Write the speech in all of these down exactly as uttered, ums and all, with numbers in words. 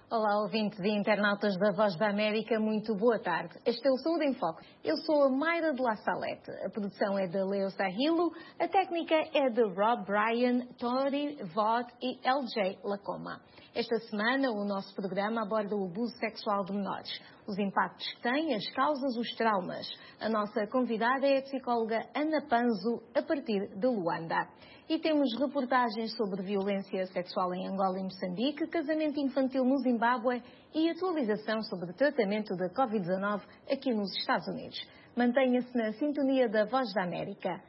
Olá, ouvintes e internautas da Voz da América, muito boa tarde. Este é o Saúde em Foco. Eu sou a Mayra de La Salete. A produção é de Leo Sahilo, a técnica é de Rob Bryan, Tori Vaught e L J Lacoma. Esta semana o nosso programa aborda o abuso sexual de menores, os impactos que tem, as causas, os traumas. A nossa convidada é a psicóloga Ana Panzo, a partir de Luanda. E temos reportagens sobre violência sexual em Angola e Moçambique, casamento infantil no Zimbábue e atualização sobre o tratamento da covid dezanove aqui nos Estados Unidos. Mantenha-se na sintonia da Voz da América.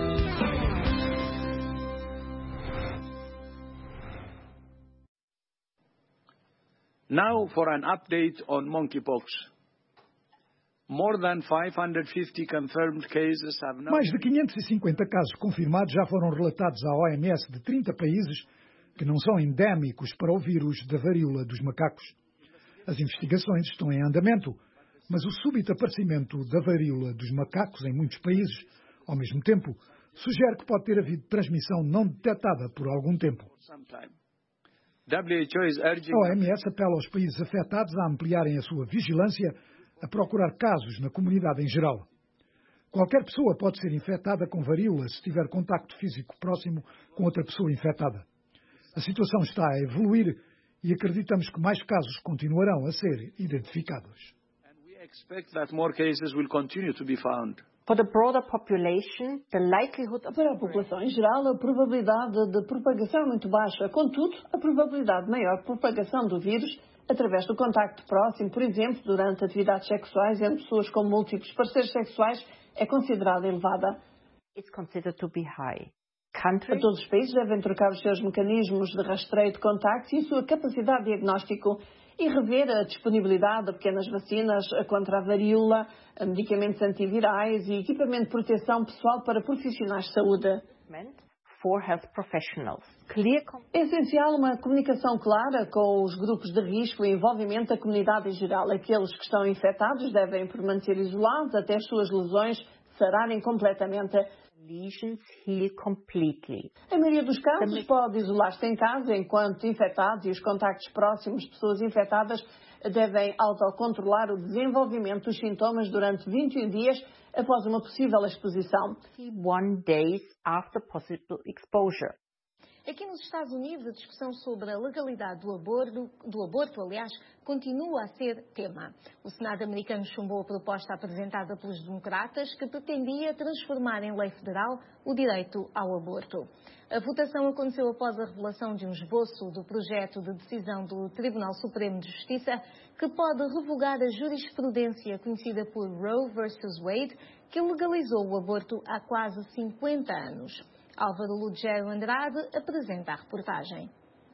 Now for an update on monkeypox. More than five hundred fifty confirmed cases have now... Mais de quinhentos e cinquenta casos confirmados já foram relatados à O M S de trinta países que não são endémicos para o vírus da varíola dos macacos. As investigações estão em andamento, mas o súbito aparecimento da varíola dos macacos em muitos países, ao mesmo tempo, sugere que pode ter havido transmissão não detectada por algum tempo. A O M S apela aos países afetados a ampliarem a sua vigilância, a procurar casos na comunidade em geral. Qualquer pessoa pode ser infectada com varíola se tiver contacto físico próximo com outra pessoa infectada. A situação está a evoluir e acreditamos que mais casos continuarão a ser identificados. For the broader population, the likelihood of... Para a população em geral, a probabilidade de propagação é muito baixa. Contudo, a probabilidade maior de propagação do vírus através do contacto próximo, por exemplo, durante atividades sexuais entre pessoas com múltiplos parceiros sexuais, é considerada elevada. It's considered to be high. Countries... Todos os países devem trocar os seus mecanismos de rastreio de contactos e a sua capacidade de diagnóstico e rever a disponibilidade de pequenas vacinas contra a varíola, medicamentos antivirais e equipamento de proteção pessoal para profissionais de saúde. For health professionals. Clear... É essencial uma comunicação clara com os grupos de risco e envolvimento da comunidade em geral. Aqueles que estão infectados devem permanecer isolados até as suas lesões sararem completamente. Lesions heal completely. A maioria dos casos pode isolar-se em casa, enquanto infectados e os contactos próximos de pessoas infectadas devem autocontrolar o desenvolvimento dos sintomas durante vinte e um dias após uma possível exposição. One days after possible exposure. Aqui nos Estados Unidos, a discussão sobre a legalidade do aborto, do aborto, aliás, continua a ser tema. O Senado americano chumbou a proposta apresentada pelos democratas que pretendia transformar em lei federal o direito ao aborto. A votação aconteceu após a revelação de um esboço do projeto de decisão do Tribunal Supremo de Justiça que pode revogar a jurisprudência conhecida por Roe versus Wade, que legalizou o aborto há quase cinquenta anos. Álvaro Lugero Andrade apresenta a reportagem.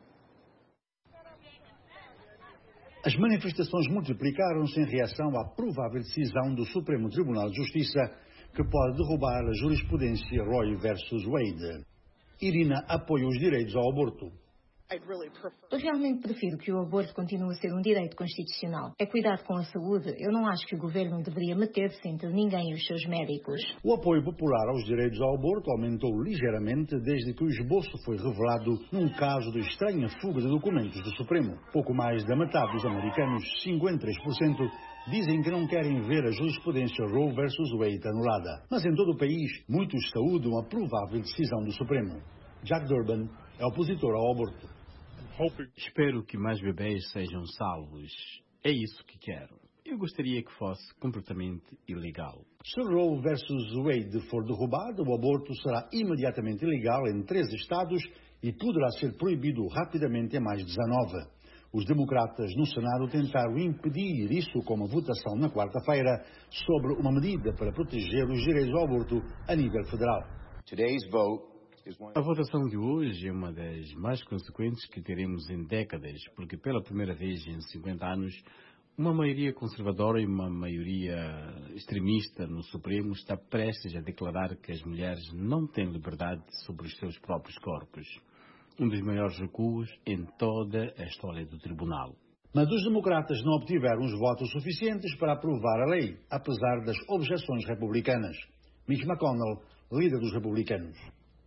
As manifestações multiplicaram-se em reação à provável decisão do Supremo Tribunal de Justiça que pode derrubar a jurisprudência Roe versus Wade. Irina apoia os direitos ao aborto. Eu realmente prefiro que o aborto continue a ser um direito constitucional. É cuidado com a saúde. Eu não acho que o governo deveria meter-se entre ninguém e os seus médicos. O apoio popular aos direitos ao aborto aumentou ligeiramente desde que o esboço foi revelado num caso de estranha fuga de documentos do Supremo. Pouco mais da metade dos americanos, cinquenta e três por cento, dizem que não querem ver a jurisprudência Roe versus Wade anulada. Mas em todo o país, muitos saúdam a provável decisão do Supremo. Jack Durbin é opositor ao aborto. Espero que mais bebês sejam salvos. É isso que quero. Eu gostaria que fosse completamente ilegal. Se Roe versus Wade for derrubado, o aborto será imediatamente ilegal em treze estados e poderá ser proibido rapidamente em mais dezanove. Os democratas no Senado tentaram impedir isso com uma votação na quarta-feira sobre uma medida para proteger os direitos ao aborto a nível federal. Today's vote A votação de hoje é uma das mais consequentes que teremos em décadas, porque pela primeira vez em cinquenta anos, uma maioria conservadora e uma maioria extremista no Supremo está prestes a declarar que as mulheres não têm liberdade sobre os seus próprios corpos. Um dos maiores recuos em toda a história do tribunal. Mas os democratas não obtiveram os votos suficientes para aprovar a lei, apesar das objeções republicanas. Mitch McConnell, líder dos republicanos.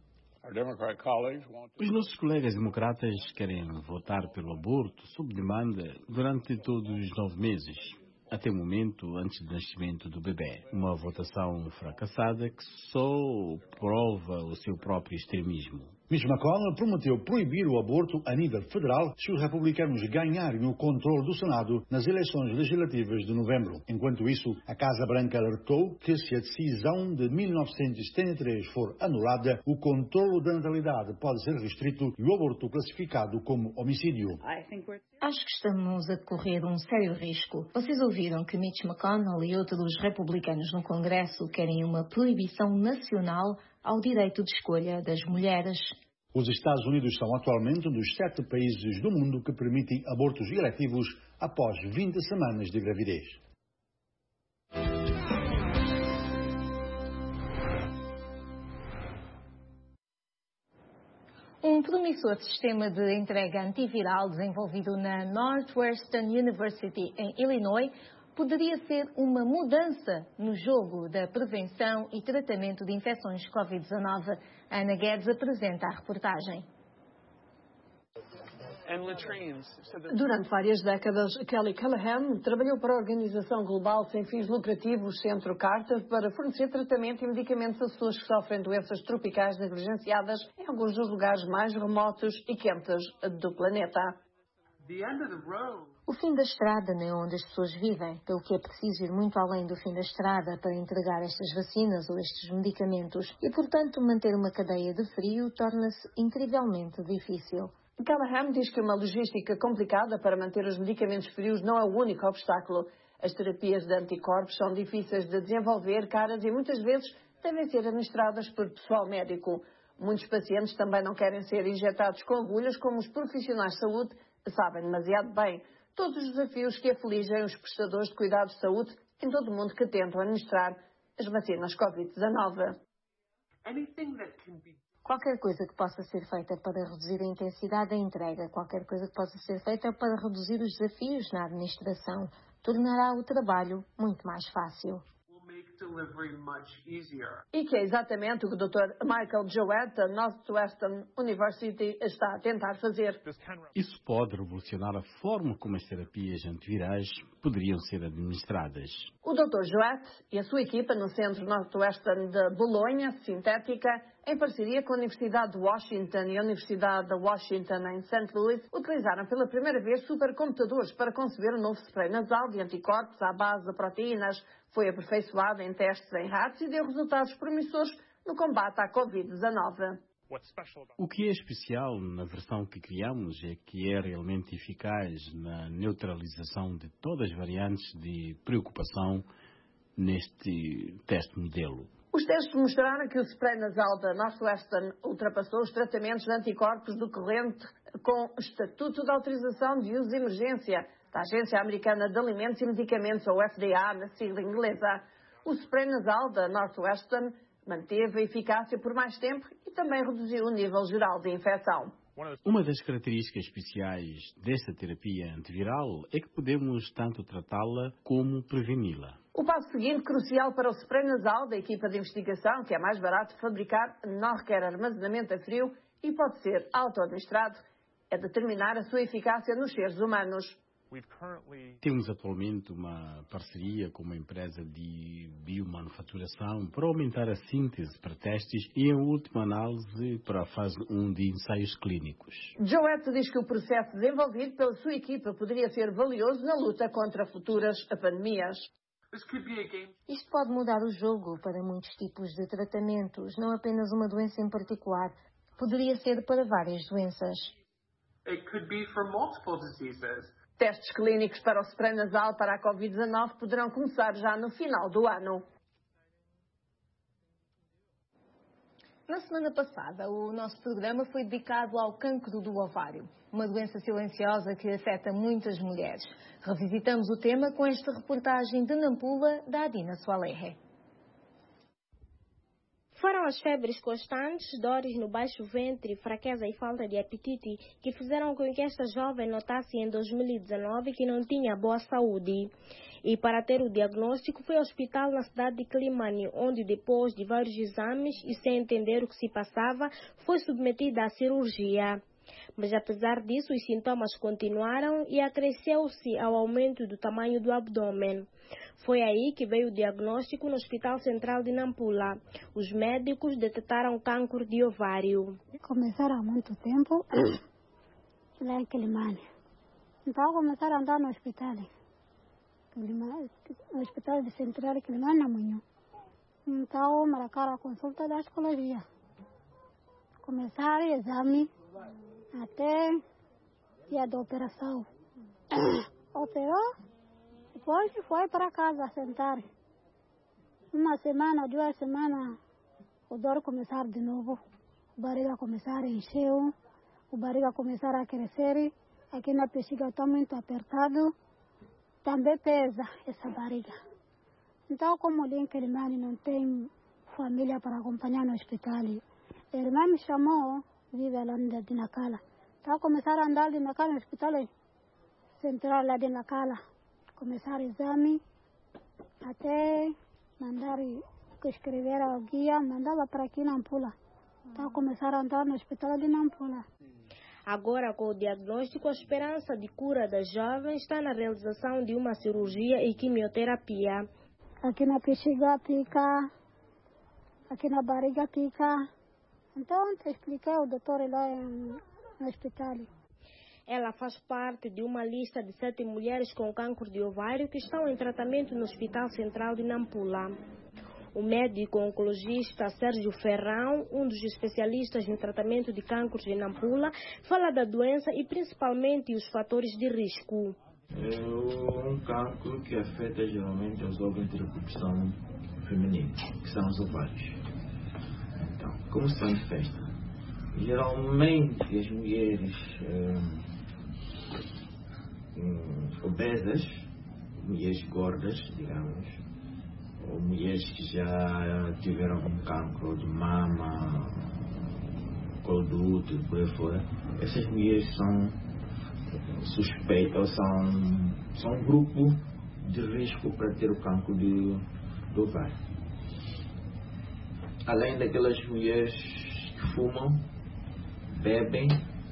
Os nossos colegas democratas querem votar pelo aborto sob demanda durante todos os nove meses, até o momento antes do nascimento do bebê. Uma votação fracassada que só prova o seu próprio extremismo. Mitch McConnell prometeu proibir o aborto a nível federal se os republicanos ganharem o controle do Senado nas eleições legislativas de novembro. Enquanto isso, a Casa Branca alertou que se a decisão de mil novecentos e setenta e três for anulada, o controle da natalidade pode ser restrito e o aborto classificado como homicídio. Acho que estamos a correr um sério risco. Vocês ouviram que Mitch McConnell e outros republicanos no Congresso querem uma proibição nacional ao direito de escolha das mulheres. Os Estados Unidos são atualmente um dos sete países do mundo que permitem abortos eletivos após vinte semanas de gravidez. Um promissor sistema de entrega antiviral desenvolvido na Northwestern University em Illinois poderia ser uma mudança no jogo da prevenção e tratamento de infecções covid dezenove. Ana Guedes apresenta a reportagem. Durante várias décadas, Kelly Callahan trabalhou para a organização global sem fins lucrativos Centro Carter para fornecer tratamento e medicamentos a pessoas que sofrem doenças tropicais negligenciadas em alguns dos lugares mais remotos e quentes do planeta. O fim da estrada não é onde as pessoas vivem, pelo que é preciso ir muito além do fim da estrada para entregar estas vacinas ou estes medicamentos e, portanto, manter uma cadeia de frio torna-se incrivelmente difícil. Callahan diz que uma logística complicada para manter os medicamentos frios não é o único obstáculo. As terapias de anticorpos são difíceis de desenvolver, caras e muitas vezes devem ser administradas por pessoal médico. Muitos pacientes também não querem ser injetados com agulhas, como os profissionais de saúde sabem demasiado bem. Todos os desafios que afligem os prestadores de cuidados de saúde em todo o mundo que tentam administrar as vacinas covid dezenove. Qualquer coisa que possa ser feita para reduzir a intensidade da entrega, qualquer coisa que possa ser feita para reduzir os desafios na administração, tornará o trabalho muito mais fácil. E que é exatamente o que o doutor Michael Jowett, da Northwestern University, está a tentar fazer. Isso pode revolucionar a forma como as terapias antivirais poderiam ser administradas. O doutor Jowett e a sua equipa no Centro Northwestern de Bolonha, Sintética, em parceria com a Universidade de Washington e a Universidade de Washington em Saint Louis, utilizaram pela primeira vez supercomputadores para conceber um novo spray nasal de anticorpos à base de proteínas. Foi aperfeiçoado em testes em ratos e deu resultados promissores no combate à covid dezenove. O que é especial na versão que criamos é que é realmente eficaz na neutralização de todas as variantes de preocupação neste teste modelo. Os testes mostraram que o spray nasal da Northwestern ultrapassou os tratamentos de anticorpos do corrente com estatuto de autorização de uso de emergência da Agência Americana de Alimentos e Medicamentos, ou F D A, na sigla inglesa. O spray nasal da Northwestern manteve a eficácia por mais tempo e também reduziu o nível geral de infecção. Uma das características especiais desta terapia antiviral é que podemos tanto tratá-la como preveni-la. O passo seguinte, crucial para o spray nasal da equipa de investigação, que é mais barato de fabricar, não requer armazenamento a frio e pode ser auto-administrado, é determinar a sua eficácia nos seres humanos. Temos atualmente uma parceria com uma empresa de biomanufaturação para aumentar a síntese para testes e, em última análise, para a fase um de ensaios clínicos. Jowett diz que o processo desenvolvido pela sua equipa poderia ser valioso na luta contra futuras pandemias. Isto pode mudar o jogo para muitos tipos de tratamentos, não apenas uma doença em particular. Poderia ser para várias doenças. Testes clínicos para o spray nasal para a covid dezenove poderão começar já no final do ano. Na semana passada, o nosso programa foi dedicado ao cancro do ovário, uma doença silenciosa que afeta muitas mulheres. Revisitamos o tema com esta reportagem de Nampula, da Adina Soalehe. Foram as febres constantes, dores no baixo ventre, fraqueza e falta de apetite que fizeram com que esta jovem notasse em dois mil e dezenove que não tinha boa saúde. E para ter o diagnóstico foi ao hospital na cidade de Quilimane, onde depois de vários exames e sem entender o que se passava, foi submetida à cirurgia. Mas apesar disso, os sintomas continuaram e acresceu-se ao aumento do tamanho do abdômen. Foi aí que veio o diagnóstico no Hospital Central de Nampula. Os médicos detectaram câncer de ovário. Começaram há muito tempo lá em Quilimane. Então começaram a andar no hospital. No Hospital de Central de Quilimane, na manhã. Então marcaram a consulta da psicologia. Começaram o exame até dia da operação. Operou, depois foi para casa sentar. Uma semana, duas semanas, o dor começar de novo. O barriga começar a encher, o barriga começar a crescer. Aqui na bexiga está muito apertado. Também pesa essa barriga. Então, como ali em Quilimane não tem família para acompanhar no hospital, a irmã me chamou, vive lá de Nacala. Então, começaram a andar de Nacala no hospital central lá de Nacala. Começaram o exame, até mandar escrever a guia, mandava para aqui na Nampula. Então, começaram a andar no hospital de Nampula. Agora, com o diagnóstico, a esperança de cura da jovem está na realização de uma cirurgia e quimioterapia. Aqui na bexiga pica, aqui na barriga pica. Então, te expliquei ao doutor lá em, no hospital. Ela faz parte de uma lista de sete mulheres com câncer de ovário que estão em tratamento no Hospital Central de Nampula. O médico oncologista Sérgio Ferrão, um dos especialistas no tratamento de câncer de Nampula, fala da doença e principalmente os fatores de risco. É um cancro que afeta geralmente os órgãos de reprodução feminina, que são os ovários. Então, como se manifesta? Geralmente as mulheres hum, obesas, mulheres gordas, digamos, ou mulheres que já tiveram um cancro de mama, colo do útero, por aí fora, essas mulheres são suspeitas, são, são um grupo de risco para ter o cancro de, do ovário. Além daquelas mulheres que fumam, bebem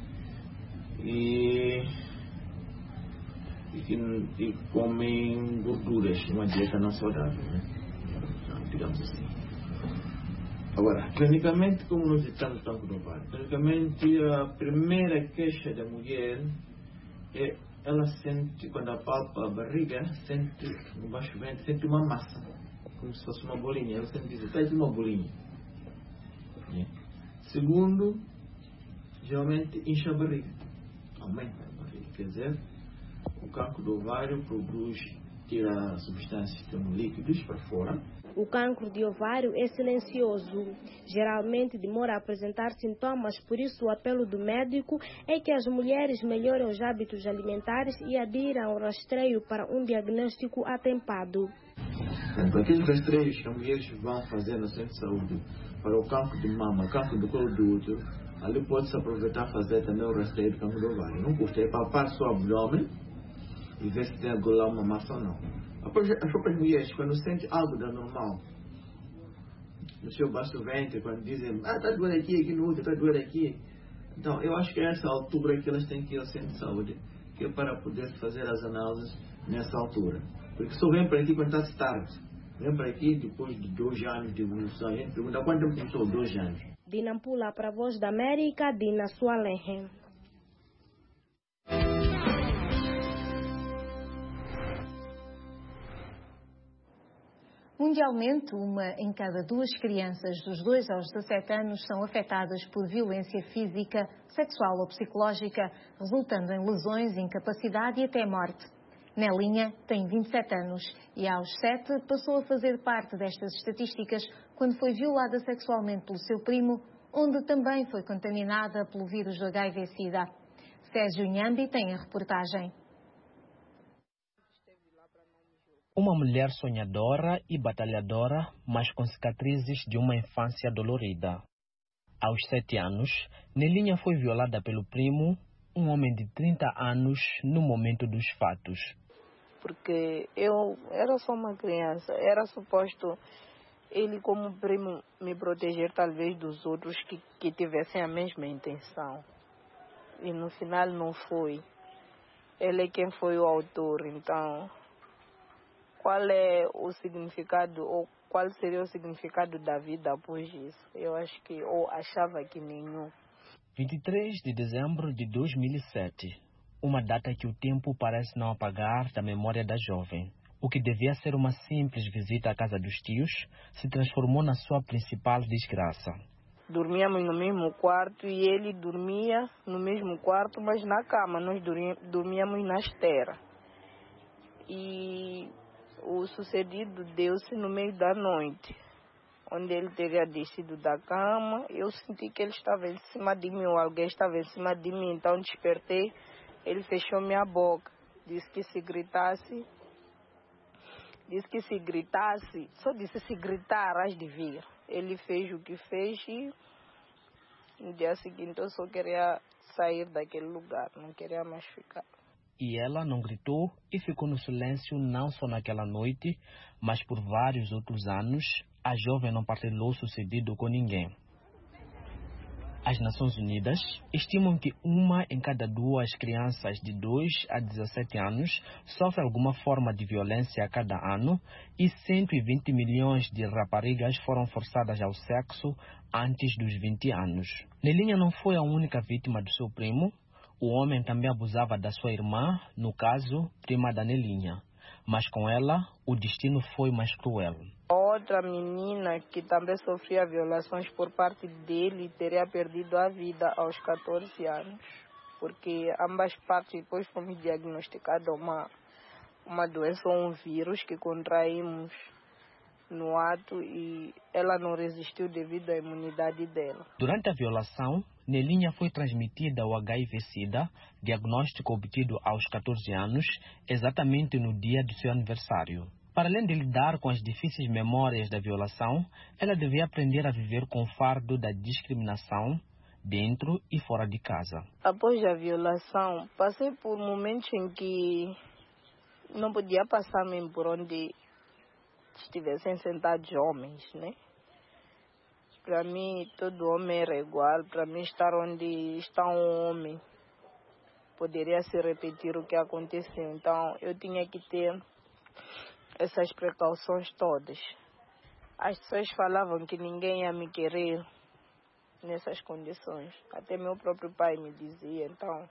e, e, que, e comem gorduras, uma dieta não saudável, né? Digamos assim. Agora, clinicamente, como nós estamos no cancro do ovário? Clinicamente, a primeira queixa da mulher é ela sente, quando apalpa a barriga, sente no baixo ventre, sente uma massa, como se fosse uma bolinha. Ela sente isso, traz uma bolinha. É. Segundo, geralmente incha a barriga, aumenta a barriga. Quer dizer, o cancro do ovário produz, tira substâncias que são líquidos para fora. O cancro de ovário é silencioso. Geralmente demora a apresentar sintomas, por isso o apelo do médico é que as mulheres melhorem os hábitos alimentares e adiram ao rastreio para um diagnóstico atempado. Então, aqueles rastreios que as mulheres vão fazer no centro de saúde para o cancro de mama, cancro do colo do útero, ali pode-se aproveitar fazer também o rastreio do cancro do ovário. Não custa, é palpar só o abdômen e ver se tem lá uma massa ou não. As próprias mulheres, quando sentem algo da normal no seu baixo ventre, quando dizem, ah, está doendo aqui, aqui no útero, está doendo aqui. Então, eu acho que é essa altura que elas têm que ir ao centro de saúde, que é para poder fazer as análises nessa altura. Porque só vem para aqui quando está tarde. Vem para aqui depois de dois anos de evolução. A gente pergunta quanto tempo começou? Dois anos. De Nampula para a Voz da América, Dina Sualenhe. Mundialmente, uma em cada duas crianças dos dois aos dezassete anos são afetadas por violência física, sexual ou psicológica, resultando em lesões, incapacidade e até morte. Nelinha tem vinte e sete anos e aos sete passou a fazer parte destas estatísticas quando foi violada sexualmente pelo seu primo, onde também foi contaminada pelo vírus do H I V SIDA. Sérgio Nhambi tem a reportagem. Uma mulher sonhadora e batalhadora, mas com cicatrizes de uma infância dolorida. Aos sete anos, Nelinha foi violada pelo primo, um homem de trinta anos, no momento dos fatos. Porque eu era só uma criança, era suposto ele como primo me proteger talvez dos outros que, que tivessem a mesma intenção. E no final não foi. Ele é quem foi o autor, então qual é o significado ou qual seria o significado da vida após isso? Eu acho que, ou achava que nenhum. vinte e três de dezembro de dois mil e sete, uma data que o tempo parece não apagar da memória da jovem. O que devia ser uma simples visita à casa dos tios se transformou na sua principal desgraça. Dormíamos no mesmo quarto e ele dormia no mesmo quarto, mas na cama. Nós dormíamos na esteira. E o sucedido deu-se no meio da noite, onde ele teria descido da cama. Eu senti que ele estava em cima de mim, ou alguém estava em cima de mim. Então despertei, ele fechou minha boca. Disse que se gritasse, disse que se gritasse, só disse se gritar, hás de vir. Ele fez o que fez e no dia seguinte eu só queria sair daquele lugar, não queria mais ficar. E ela não gritou e ficou no silêncio não só naquela noite, mas por vários outros anos. A jovem não partilhou o sucedido com ninguém. As Nações Unidas estimam que uma em cada duas crianças de dois a dezassete anos sofre alguma forma de violência a cada ano e cento e vinte milhões de raparigas foram forçadas ao sexo antes dos vinte anos. Nelinha não foi a única vítima do seu primo. O homem também abusava da sua irmã, no caso, prima da Nelinha. Mas com ela, o destino foi mais cruel. Outra menina que também sofria violações por parte dele teria perdido a vida aos catorze anos. Porque ambas partes depois fomos diagnosticadas uma, uma doença ou um vírus que contraímos no ato e ela não resistiu devido à imunidade dela. Durante a violação, Nelinha foi transmitida ao H I V-Sida, diagnóstico obtido aos catorze anos, exatamente no dia do seu aniversário. Para além de lidar com as difíceis memórias da violação, ela devia aprender a viver com o fardo da discriminação dentro e fora de casa. Após a violação, passei por momentos em que não podia passar mesmo por onde estivessem sentados homens, né? Para mim, todo homem era igual. Para mim, estar onde está um homem poderia se repetir o que aconteceu. Então, eu tinha que ter essas precauções todas. As pessoas falavam que ninguém ia me querer nessas condições. Até meu próprio pai me dizia. Então,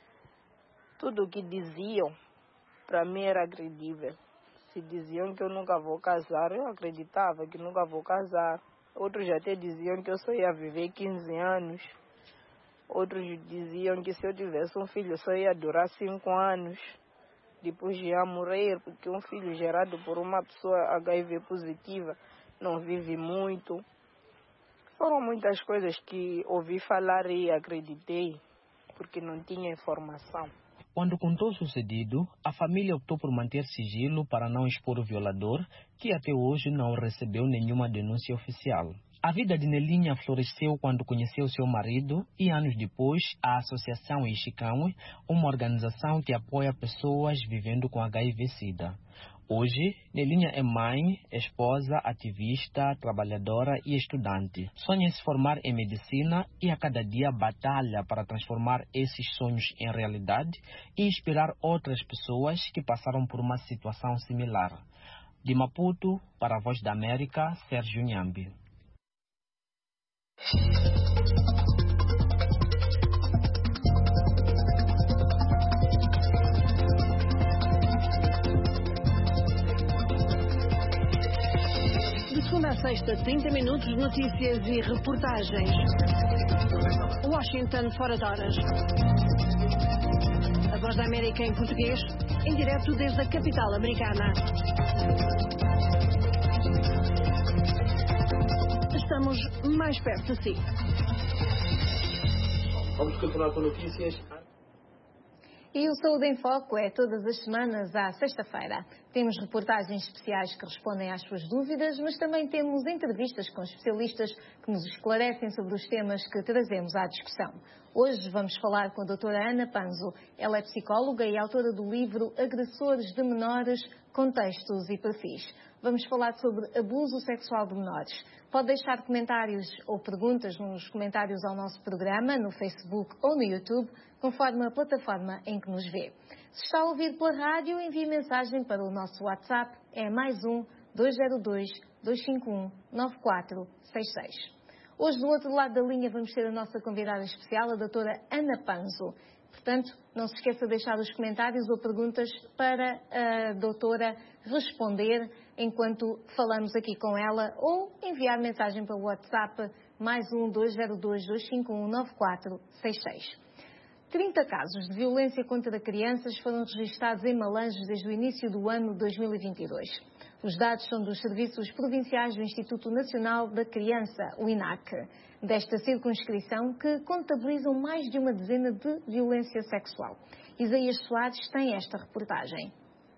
tudo o que diziam, para mim era credível. Se diziam que eu nunca vou casar, eu acreditava que nunca vou casar. Outros até diziam que eu só ia viver quinze anos. Outros diziam que se eu tivesse um filho só ia durar cinco anos. Depois ia morrer, porque um filho gerado por uma pessoa H I V positiva não vive muito. Foram muitas coisas que ouvi falar e acreditei, porque não tinha informação. Quando contou o sucedido, a família optou por manter sigilo para não expor o violador, que até hoje não recebeu nenhuma denúncia oficial. A vida de Nelinha floresceu quando conheceu seu marido e, anos depois, a Associação Ixicamwe, uma organização que apoia pessoas vivendo com H I V-Sida. Hoje, Nelinha é mãe, esposa, ativista, trabalhadora e estudante. Sonha em se formar em medicina e a cada dia batalha para transformar esses sonhos em realidade e inspirar outras pessoas que passaram por uma situação similar. De Maputo, para a Voz da América, Sérgio Nhambi. Segunda a sexta, trinta minutos de notícias e reportagens. Washington, fora de horas. A Voz da América em português, em direto desde a capital americana. Estamos mais perto de si. Vamos continuar com notícias. E o Saúde em Foco é todas as semanas à sexta-feira. Temos reportagens especiais que respondem às suas dúvidas, mas também temos entrevistas com especialistas que nos esclarecem sobre os temas que trazemos à discussão. Hoje vamos falar com a doutora Ana Panzo. Ela é psicóloga e autora do livro Agressores de Menores, Contextos e Perfis. Vamos falar sobre abuso sexual de menores. Pode deixar comentários ou perguntas nos comentários ao nosso programa, no Facebook ou no YouTube, conforme a plataforma em que nos vê. Se está a ouvir pela rádio, envie mensagem para o nosso WhatsApp, é mais um dois zero dois, dois cinco um, nove quatro seis seis. Hoje, do outro lado da linha, vamos ter a nossa convidada especial, a doutora Ana Panzo. Portanto, não se esqueça de deixar os comentários ou perguntas para a doutora responder enquanto falamos aqui com ela, ou enviar mensagem para o WhatsApp mais um dois zero dois, dois cinco um, nove quatro seis seis. trinta casos de violência contra crianças foram registrados em Malange desde o início do ano dois mil e vinte e dois. Os dados são dos Serviços Provinciais do Instituto Nacional da Criança, o I N A C, desta circunscrição, que contabilizam mais de uma dezena de violência sexual. Isaías Soares tem esta reportagem.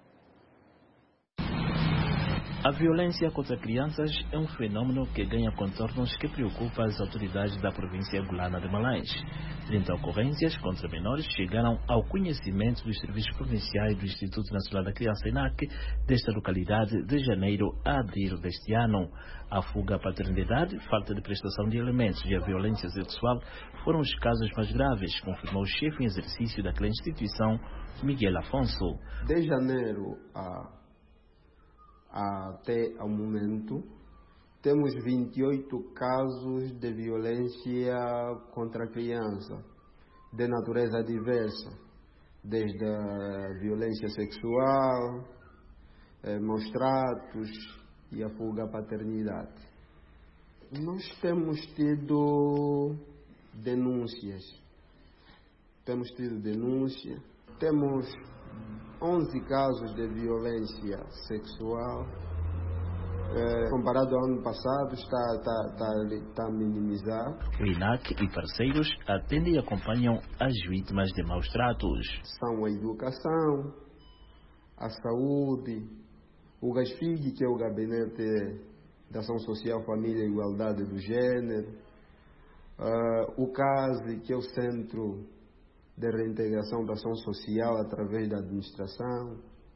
A violência contra crianças é um fenômeno que ganha contornos que preocupa as autoridades da província angolana de Malange. trinta ocorrências contra menores chegaram ao conhecimento dos serviços provinciais do Instituto Nacional da Criança, I N A C, desta localidade de janeiro a abril deste ano. A fuga à paternidade, falta de prestação de alimentos e a violência sexual foram os casos mais graves, confirmou o chefe em exercício daquela instituição, Miguel Afonso. De janeiro a até ao momento, temos vinte e oito casos de violência contra a criança, de natureza diversa, desde a violência sexual, eh, maus tratos e a fuga à paternidade. Nós temos tido denúncias, temos tido denúncia, temos onze casos de violência sexual. É, comparado ao ano passado, está, está, está, está a minimizar. O I N A C e parceiros atendem e acompanham as vítimas de maus tratos. São a educação, a saúde, o GASFIG, que é o Gabinete de Ação Social, Família e Igualdade do Gênero, uh, o CASE, que é o Centro de Reintegração da Ação Social através da administração,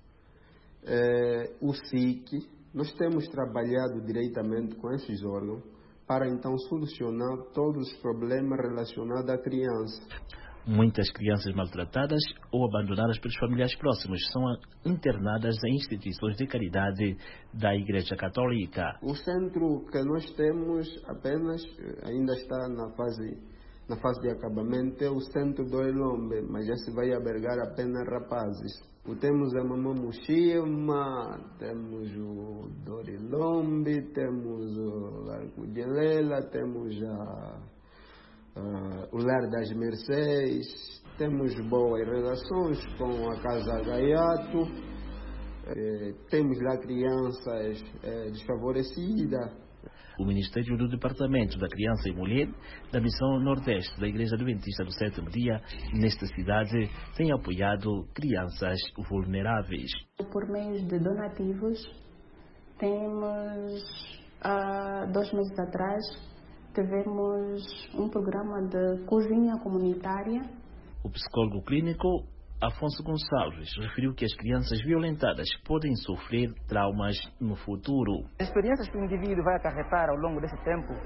é, o S I C. Nós temos trabalhado diretamente com esses órgãos para então solucionar todos os problemas relacionados à criança. Muitas crianças maltratadas ou abandonadas pelos familiares próximos são internadas em instituições de caridade da Igreja Católica. O centro que nós temos apenas ainda está na fase Na fase de acabamento é o centro do Elombe, mas já se vai albergar apenas rapazes. O temos a Mamã Muxima, temos o Dorilombe, temos o Largo de Lela, temos a, a, o Lar das Mercês, temos boas relações com a Casa Gaiato, eh, temos lá crianças eh, desfavorecidas. O Ministério do Departamento da Criança e Mulher, da Missão Nordeste da Igreja Adventista do Sétimo Dia, nesta cidade, tem apoiado crianças vulneráveis. Por meio de donativos, temos, há dois meses atrás, tivemos um programa de cozinha comunitária. O psicólogo clínico Afonso Gonçalves referiu que as crianças violentadas podem sofrer traumas no futuro. As experiências que o indivíduo vai acarretar ao longo desse tempo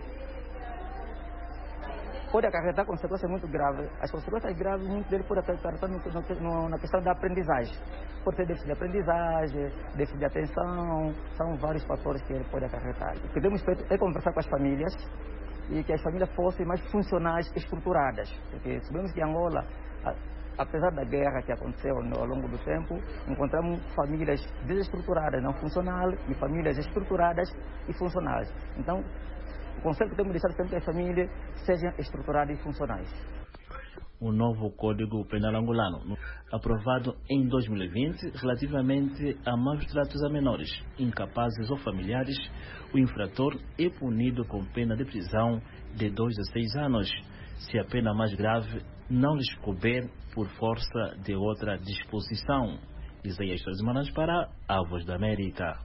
pode acarretar consequências muito graves. As consequências graves, muito dele pode acarretar no, no, na questão da aprendizagem. Pode ter déficit de aprendizagem, déficit de atenção, são vários fatores que ele pode acarretar. O que temos feito é conversar com as famílias e que as famílias fossem mais funcionais, estruturadas. Porque sabemos que em Angola, apesar da guerra que aconteceu ao longo do tempo, encontramos famílias desestruturadas, não funcionais, e famílias estruturadas e funcionais. Então, o conceito que temos de deixar sempre que as famílias sejam estruturadas e funcionais. O novo Código Penal angolano, aprovado em dois mil e vinte, relativamente a maus tratos a menores, incapazes ou familiares, o infrator é punido com pena de prisão de dois a seis anos. Se a pena mais grave não lhes couber por força de outra disposição. Isaías Manas para a Voz da América.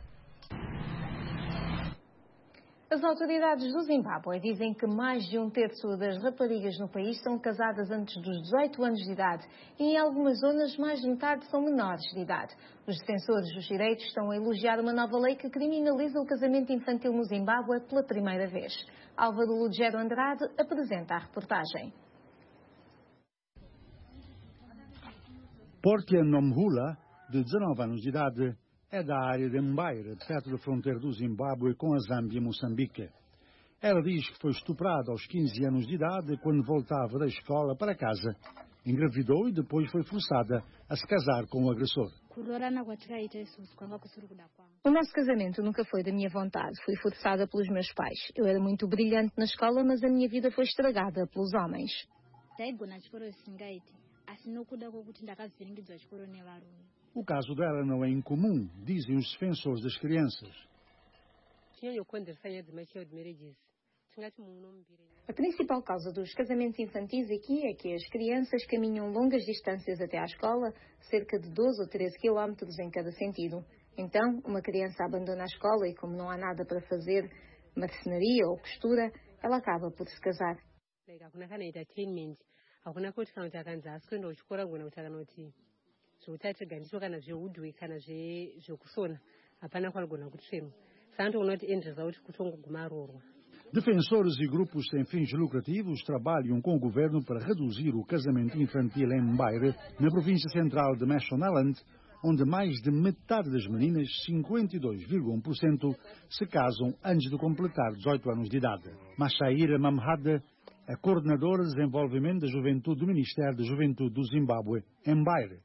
As autoridades do Zimbábue dizem que mais de um terço das raparigas no país são casadas antes dos dezoito anos de idade e em algumas zonas mais de metade são menores de idade. Os defensores dos direitos estão a elogiar uma nova lei que criminaliza o casamento infantil no Zimbábue pela primeira vez. Álvaro Lugero Andrade apresenta a reportagem. Portia Nomhula, de dezanove anos de idade, é da área de Mbaire, perto da fronteira do Zimbábue com a Zâmbia e Moçambique. Ela diz que foi estuprada aos quinze anos de idade quando voltava da escola para casa. Engravidou e depois foi forçada a se casar com o agressor. O nosso casamento nunca foi da minha vontade. Fui forçada pelos meus pais. Eu era muito brilhante na escola, mas a minha vida foi estragada pelos homens. O caso dela não é incomum, dizem os defensores das crianças. A principal causa dos casamentos infantis aqui é que as crianças caminham longas distâncias até à escola, cerca de doze ou treze quilómetros em cada sentido. Então, uma criança abandona a escola e, como não há nada para fazer, marcenaria ou costura, ela acaba por se casar. Defensores e grupos sem fins lucrativos trabalham com o governo para reduzir o casamento infantil em Mbaire, na província central de Mashonaland, onde mais de metade das meninas, cinquenta e dois vírgula um por cento, se casam antes de completar dezoito anos de idade. Mashaira Mamhade, a coordenadora de desenvolvimento da juventude do Ministério da Juventude do Zimbábue, em Mbaire.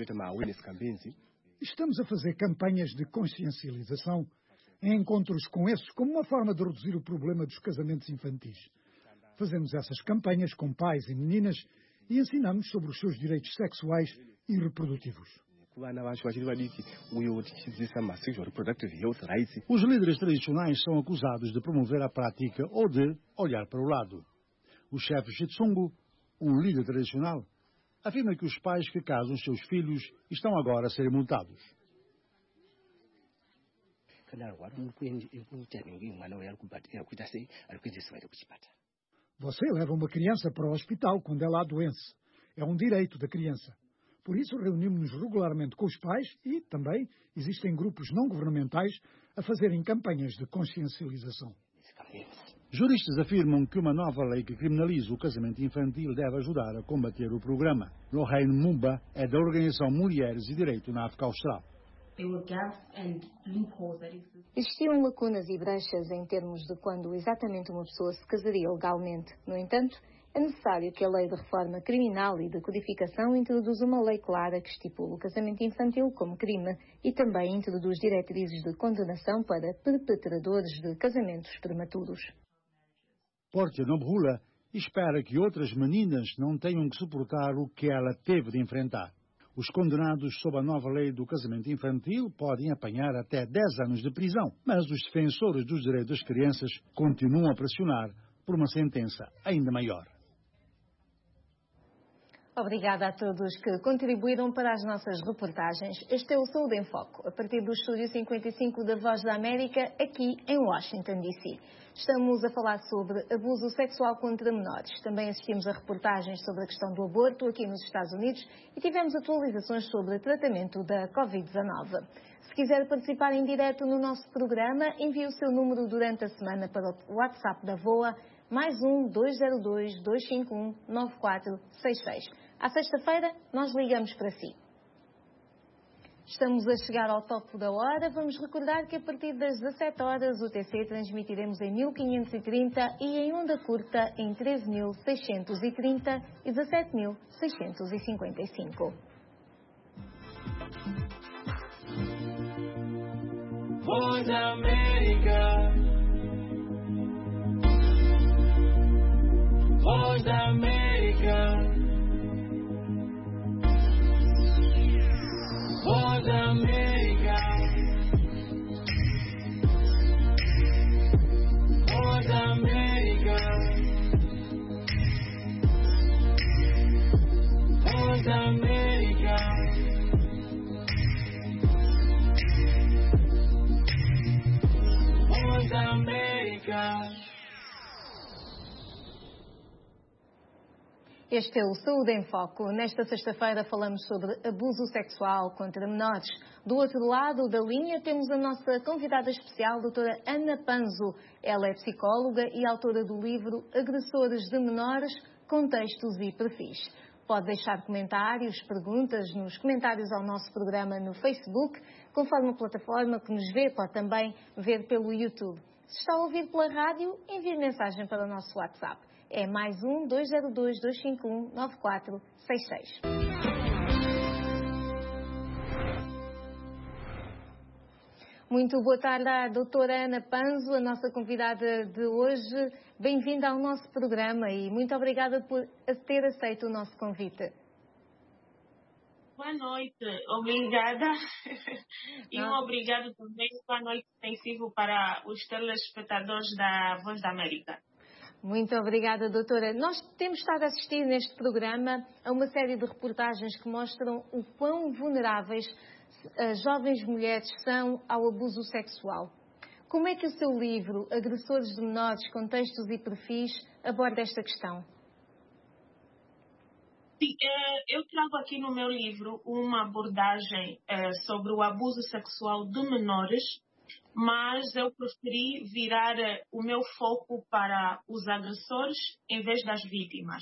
Estamos a fazer campanhas de consciencialização em encontros com esses como uma forma de reduzir o problema dos casamentos infantis. Fazemos essas campanhas com pais e meninas e ensinamos sobre os seus direitos sexuais e reprodutivos. Os líderes tradicionais são acusados de promover a prática ou de olhar para o lado. O chefe Chitsungu, um líder tradicional, afirma que os pais que casam os seus filhos estão agora a ser multados. Você leva uma criança para o hospital quando ela adoece. É um direito da criança. Por isso reunimos-nos regularmente com os pais e, também, existem grupos não governamentais a fazerem campanhas de consciencialização. Juristas afirmam que uma nova lei que criminaliza o casamento infantil deve ajudar a combater o programa. Lorraine Mumba é da Organização Mulheres e Direito na África Austral. Existiam lacunas e brechas em termos de quando exatamente uma pessoa se casaria legalmente. No entanto, é necessário que a lei de reforma criminal e de codificação introduza uma lei clara que estipule o casamento infantil como crime e também introduz diretrizes de condenação para perpetradores de casamentos prematuros. Portia Nomhula espera que outras meninas não tenham que suportar o que ela teve de enfrentar. Os condenados sob a nova lei do casamento infantil podem apanhar até dez anos de prisão, mas os defensores dos direitos das crianças continuam a pressionar por uma sentença ainda maior. Obrigada a todos que contribuíram para as nossas reportagens. Este é o Saúde em Foco, a partir do Estúdio cinquenta e cinco da Voz da América, aqui em Washington, D C Estamos a falar sobre abuso sexual contra menores. Também assistimos a reportagens sobre a questão do aborto aqui nos Estados Unidos e tivemos atualizações sobre o tratamento da covid dezanove. Se quiser participar em direto no nosso programa, envie o seu número durante a semana para o WhatsApp da VOA, mais um dois zero dois, dois cinco um, nove quatro seis seis. À sexta-feira, nós ligamos para si. Estamos a chegar ao topo da hora. Vamos recordar que a partir das dezassete horas o T C transmitiremos em mil quinhentos e trinta e em onda curta em treze mil seiscentos e trinta e dezassete mil seiscentos e cinquenta e cinco. Voz da América. Voz da América. Voz da América. Voz da América. Este é o Saúde em Foco. Nesta sexta-feira falamos sobre abuso sexual contra menores. Do outro lado da linha temos a nossa convidada especial, doutora Ana Panzo. Ela é psicóloga e autora do livro Agressores de Menores, Contextos e Perfis. Pode deixar comentários, perguntas nos comentários ao nosso programa no Facebook. Conforme a plataforma que nos vê, pode também ver pelo YouTube. Se está a ouvir pela rádio, envie mensagem para o nosso WhatsApp. É mais um dois zero dois, dois cinco um, nove quatro seis seis. Muito boa tarde à doutora Ana Panzo, a nossa convidada de hoje. Bem-vinda ao nosso programa e muito obrigada por ter aceito o nosso convite. Boa noite, obrigada. E um obrigado também, boa noite extensivo para os telespectadores da Voz da América. Muito obrigada, doutora. Nós temos estado a assistir neste programa a uma série de reportagens que mostram o quão vulneráveis as jovens mulheres são ao abuso sexual. Como é que o seu livro, Agressores de Menores, Contextos e Perfis, aborda esta questão? Sim, eu trago aqui no meu livro uma abordagem sobre o abuso sexual de menores, mas eu preferi virar o meu foco para os agressores em vez das vítimas.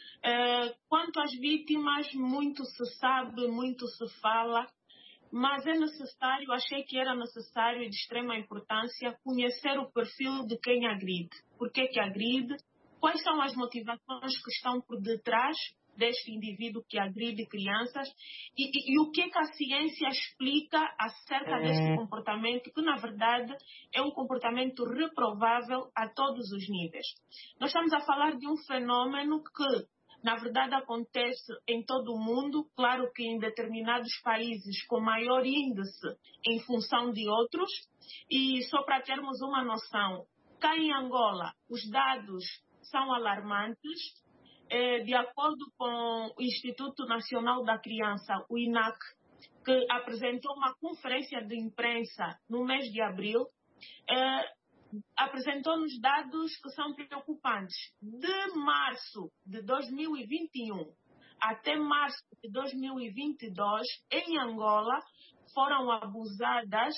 Quanto às vítimas, muito se sabe, muito se fala, mas é necessário, achei que era necessário e de extrema importância conhecer o perfil de quem agride. Por que que agride? Quais são as motivações que estão por detrás deste indivíduo que agride crianças e, e, e o que, que a ciência explica acerca deste comportamento, que na verdade é um comportamento reprovável a todos os níveis. Nós estamos a falar de um fenômeno que na verdade acontece em todo o mundo, claro que em determinados países com maior índice em função de outros, e só para termos uma noção, cá em Angola os dados são alarmantes. De acordo com o Instituto Nacional da Criança, o I N A C, que apresentou uma conferência de imprensa no mês de abril, eh, apresentou-nos dados que são preocupantes. De março de dois mil e vinte e um até março de dois mil e vinte e dois, em Angola, foram abusadas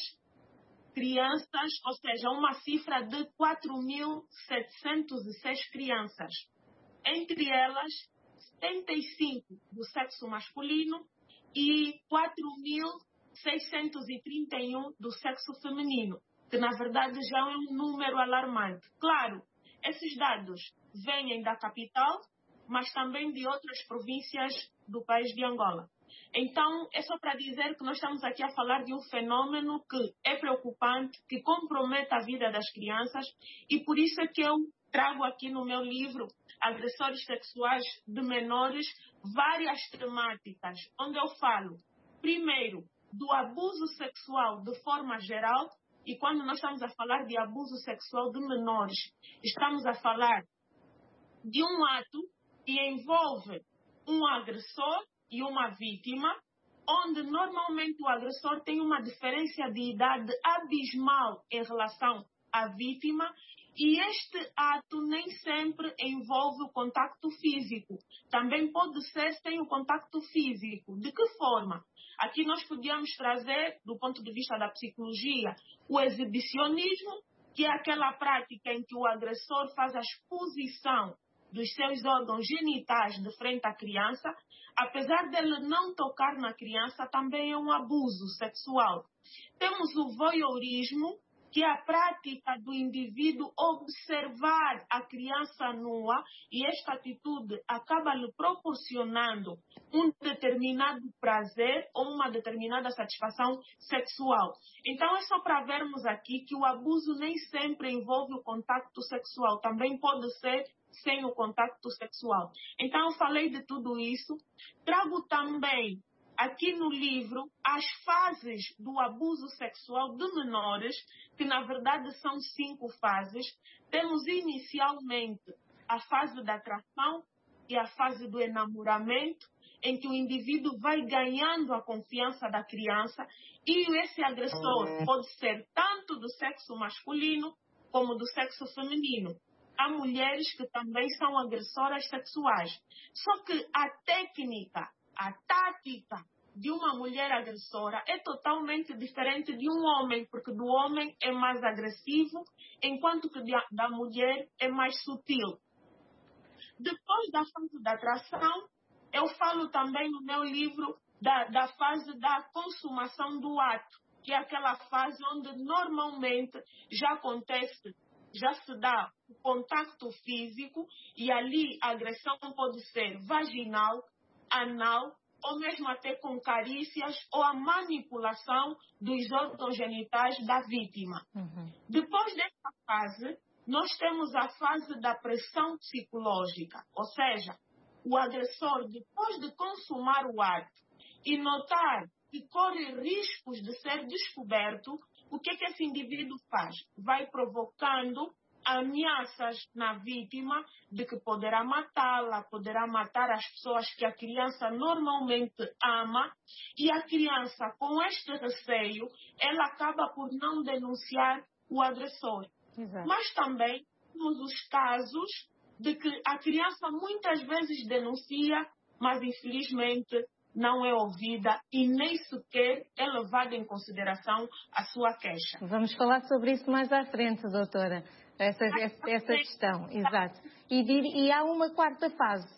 crianças, ou seja, uma cifra de quatro mil setecentos e seis crianças. Entre elas, setenta e cinco do sexo masculino e quatro mil seiscentos e trinta e um do sexo feminino, que na verdade já é um número alarmante. Claro, esses dados vêm da capital, mas também de outras províncias do país de Angola. Então, é só para dizer que nós estamos aqui a falar de um fenômeno que é preocupante, que compromete a vida das crianças, e por isso é que eu trago aqui no meu livro Agressores Sexuais de Menores várias temáticas, onde eu falo, primeiro, do abuso sexual de forma geral, e quando nós estamos a falar de abuso sexual de menores, estamos a falar de um ato que envolve um agressor e uma vítima, onde normalmente o agressor tem uma diferença de idade abismal em relação à vítima, e este ato nem sempre envolve o contacto físico. Também pode ser sem o contacto físico. De que forma? Aqui nós podíamos trazer, do ponto de vista da psicologia, o exibicionismo, que é aquela prática em que o agressor faz a exposição dos seus órgãos genitais de frente à criança. Apesar dele não tocar na criança, também é um abuso sexual. Temos o voyeurismo, que é a prática do indivíduo observar a criança nua, e esta atitude acaba lhe proporcionando um determinado prazer ou uma determinada satisfação sexual. Então é só para vermos aqui que o abuso nem sempre envolve o contacto sexual, também pode ser sem o contacto sexual. Então eu falei de tudo isso, trago também aqui no livro as fases do abuso sexual de menores, que na verdade são cinco fases. Temos inicialmente a fase da atração e a fase do enamoramento, em que o indivíduo vai ganhando a confiança da criança, e esse agressor pode ser tanto do sexo masculino como do sexo feminino. Há mulheres que também são agressoras sexuais. Só que a técnica, a tática de uma mulher agressora é totalmente diferente de um homem, porque do homem é mais agressivo, enquanto que da mulher é mais sutil. Depois da fase da atração, eu falo também no meu livro da, da fase da consumação do ato, que é aquela fase onde normalmente já acontece, já se dá o contacto físico e ali a agressão pode ser vaginal, anal ou mesmo até com carícias ou a manipulação dos órgãos genitais da vítima. Uhum. Depois dessa fase, nós temos a fase da pressão psicológica, ou seja, o agressor, depois de consumar o ato e notar que corre riscos de ser descoberto, o que, que esse indivíduo faz? Vai provocando ameaças na vítima de que poderá matá-la, poderá matar as pessoas que a criança normalmente ama, e a criança, com este receio, ela acaba por não denunciar o agressor. Exato. Mas também temos os casos de que a criança muitas vezes denuncia, mas infelizmente não é ouvida e nem sequer é levada em consideração a sua queixa. Vamos falar sobre isso mais à frente, doutora. Essa, essa, essa questão, exato. E, e há uma quarta fase.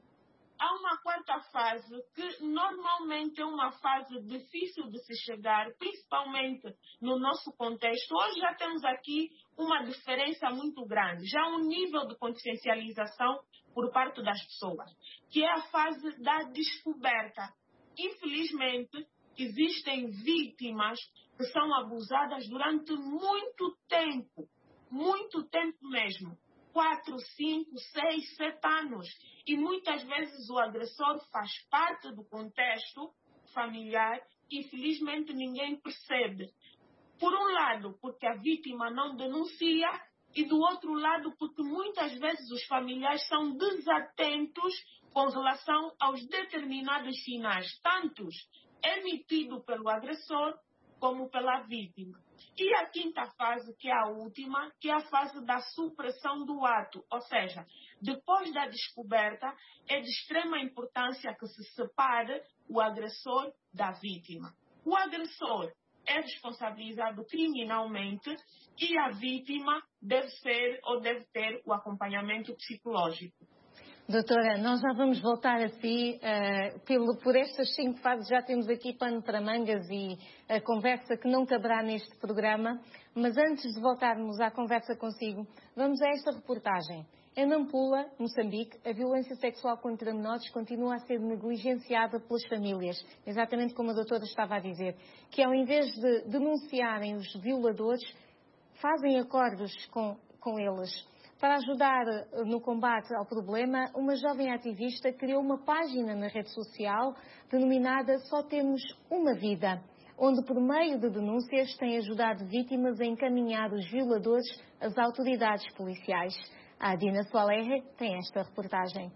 Há uma quarta fase que normalmente é uma fase difícil de se chegar, principalmente no nosso contexto. Hoje já temos aqui uma diferença muito grande, já um nível de consciencialização por parte das pessoas, que é a fase da descoberta. Infelizmente, existem vítimas que são abusadas durante muito tempo, muito tempo mesmo. Quatro, cinco, seis, sete anos. E muitas vezes o agressor faz parte do contexto familiar e infelizmente ninguém percebe. Por um lado, porque a vítima não denuncia, e do outro lado, porque muitas vezes os familiares são desatentos com relação aos determinados sinais, tantos emitidos pelo agressor como pela vítima. E a quinta fase, que é a última, que é a fase da supressão do ato. Ou seja, depois da descoberta, é de extrema importância que se separe o agressor da vítima. O agressor é responsabilizado criminalmente e a vítima deve ser ou deve ter o acompanhamento psicológico. Doutora, nós já vamos voltar a si. Uh, pelo, por estas cinco fases já temos aqui pano para mangas e a conversa que não caberá neste programa. Mas antes de voltarmos à conversa consigo, vamos a esta reportagem. Em Nampula, Moçambique, a violência sexual contra menores continua a ser negligenciada pelas famílias. Exatamente como a doutora estava a dizer. Que ao invés de denunciarem os violadores, fazem acordos com, com eles. Para ajudar no combate ao problema, uma jovem ativista criou uma página na rede social denominada Só Temos Uma Vida, onde por meio de denúncias tem ajudado vítimas a encaminhar os violadores às autoridades policiais. A Dina Soalerre tem esta reportagem.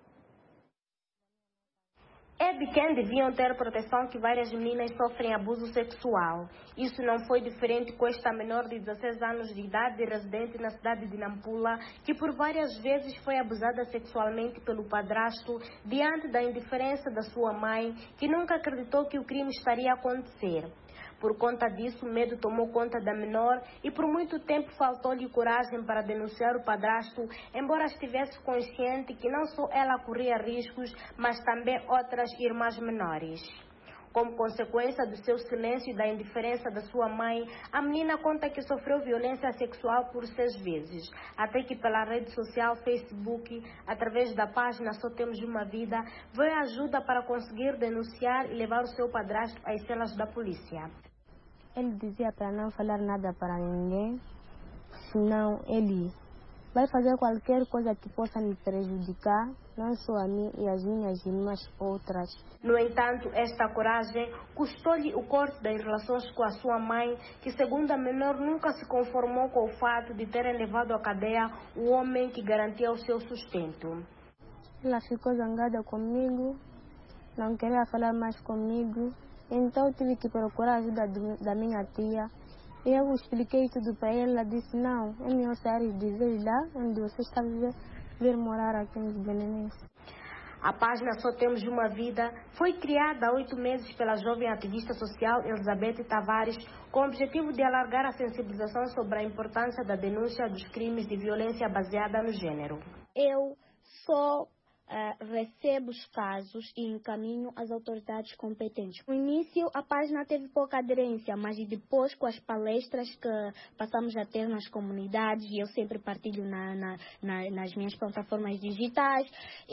É de quem deviam ter proteção que várias meninas sofrem abuso sexual. Isso não foi diferente com esta menor de dezesseis anos de idade, residente na cidade de Nampula, que por várias vezes foi abusada sexualmente pelo padrasto diante da indiferença da sua mãe, que nunca acreditou que o crime estaria a acontecer. Por conta disso, o medo tomou conta da menor e por muito tempo faltou-lhe coragem para denunciar o padrasto, embora estivesse consciente que não só ela corria riscos, mas também outras irmãs menores. Como consequência do seu silêncio e da indiferença da sua mãe, a menina conta que sofreu violência sexual por seis vezes, até que pela rede social Facebook, através da página Só Temos Uma Vida, veio ajuda para conseguir denunciar e levar o seu padrasto às celas da polícia. Ele dizia para não falar nada para ninguém, senão ele vai fazer qualquer coisa que possa me prejudicar, não só a mim e as minhas irmãs outras. No entanto, esta coragem custou-lhe o corte das relações com a sua mãe, que segundo a menor nunca se conformou com o fato de terem levado à cadeia o homem que garantia o seu sustento. Ela ficou zangada comigo, não queria falar mais comigo, então tive que procurar a ajuda do, da minha tia Eu expliquei tudo para ela, ela disse, não, é melhor sair dizer lá onde você está a viver, vir morar aqui nos Belenenses. A página Só Temos Uma Vida foi criada há oito meses pela jovem ativista social Elizabeth Tavares com o objetivo de alargar a sensibilização sobre a importância da denúncia dos crimes de violência baseada no gênero. Eu sou Uh, recebo os casos e encaminho às autoridades competentes. No início, a página teve pouca aderência, mas depois, com as palestras que passamos a ter nas comunidades, e eu sempre partilho na, na, na, nas minhas plataformas digitais,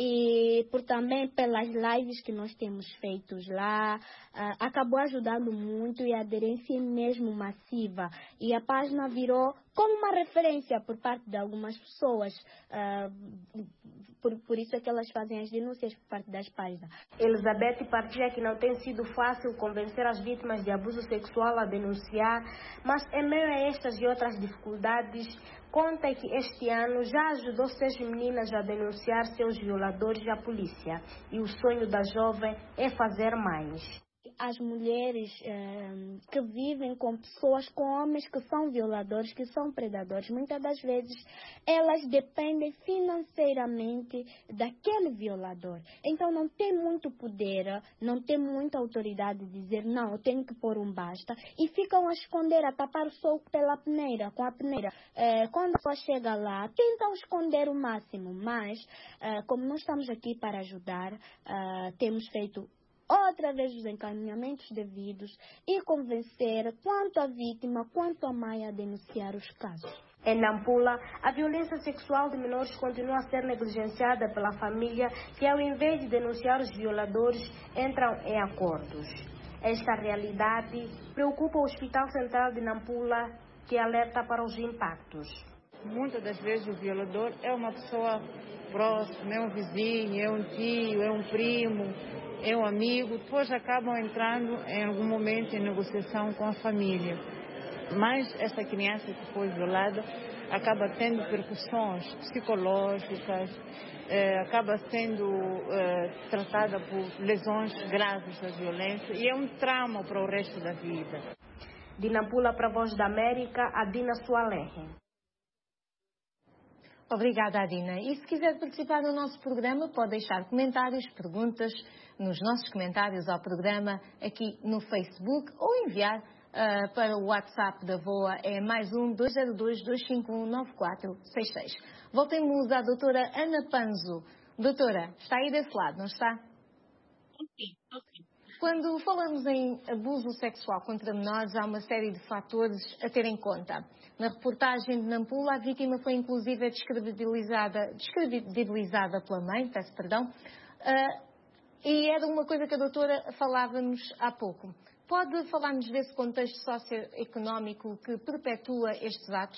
e por também pelas lives que nós temos feitos lá, uh, acabou ajudando muito e a aderência é mesmo massiva. E a página virou como uma referência por parte de algumas pessoas. Uh, por, por isso é que elas fazem as denúncias por parte das páginas. Elizabeth partilha que não tem sido fácil convencer as vítimas de abuso sexual a denunciar, mas em meio a estas e outras dificuldades, conta que este ano já ajudou seis meninas a denunciar seus violadores à polícia. E o sonho da jovem é fazer mais. As mulheres eh, que vivem com pessoas, com homens que são violadores, que são predadores, muitas das vezes elas dependem financeiramente daquele violador. Então não tem muito poder, não tem muita autoridade de dizer não, eu tenho que pôr um basta, e ficam a esconder, a tapar o sol pela peneira, com a peneira. Eh, quando ela chega lá, tentam esconder o máximo, mas eh, como nós estamos aqui para ajudar, eh, temos feito outra vez os encaminhamentos devidos e convencer tanto a vítima quanto a mãe a denunciar os casos. Em Nampula, a violência sexual de menores continua a ser negligenciada pela família, que ao invés de denunciar os violadores, entram em acordos. Esta realidade preocupa o Hospital Central de Nampula, que alerta para os impactos. Muitas das vezes o violador é uma pessoa próxima, é um vizinho, é um tio, é um primo, é um amigo, depois acabam entrando em algum momento em negociação com a família. Mas essa criança que foi violada acaba tendo repercussões psicológicas, eh, acaba sendo eh, tratada por lesões graves da violência e é um trauma para o resto da vida. De Nampula para a Voz da América, Adina Sualehe. Obrigada, Adina. E se quiser participar do nosso programa, pode deixar comentários, perguntas nos nossos comentários ao programa aqui no Facebook ou enviar uh, para o WhatsApp da V O A, é mais um dois zero dois, dois cinco um, nove quatro seis seis. Voltemos à doutora Ana Panzo. Doutora, está aí desse lado, não está? Sim, sim. Quando falamos em abuso sexual contra menores, há uma série de fatores a ter em conta. Na reportagem de Nampula, a vítima foi inclusive descredibilizada, descredibilizada pela mãe, peço perdão, uh, e era uma coisa que a doutora falava-nos há pouco. Pode falar-nos desse contexto socioeconómico que perpetua estes atos?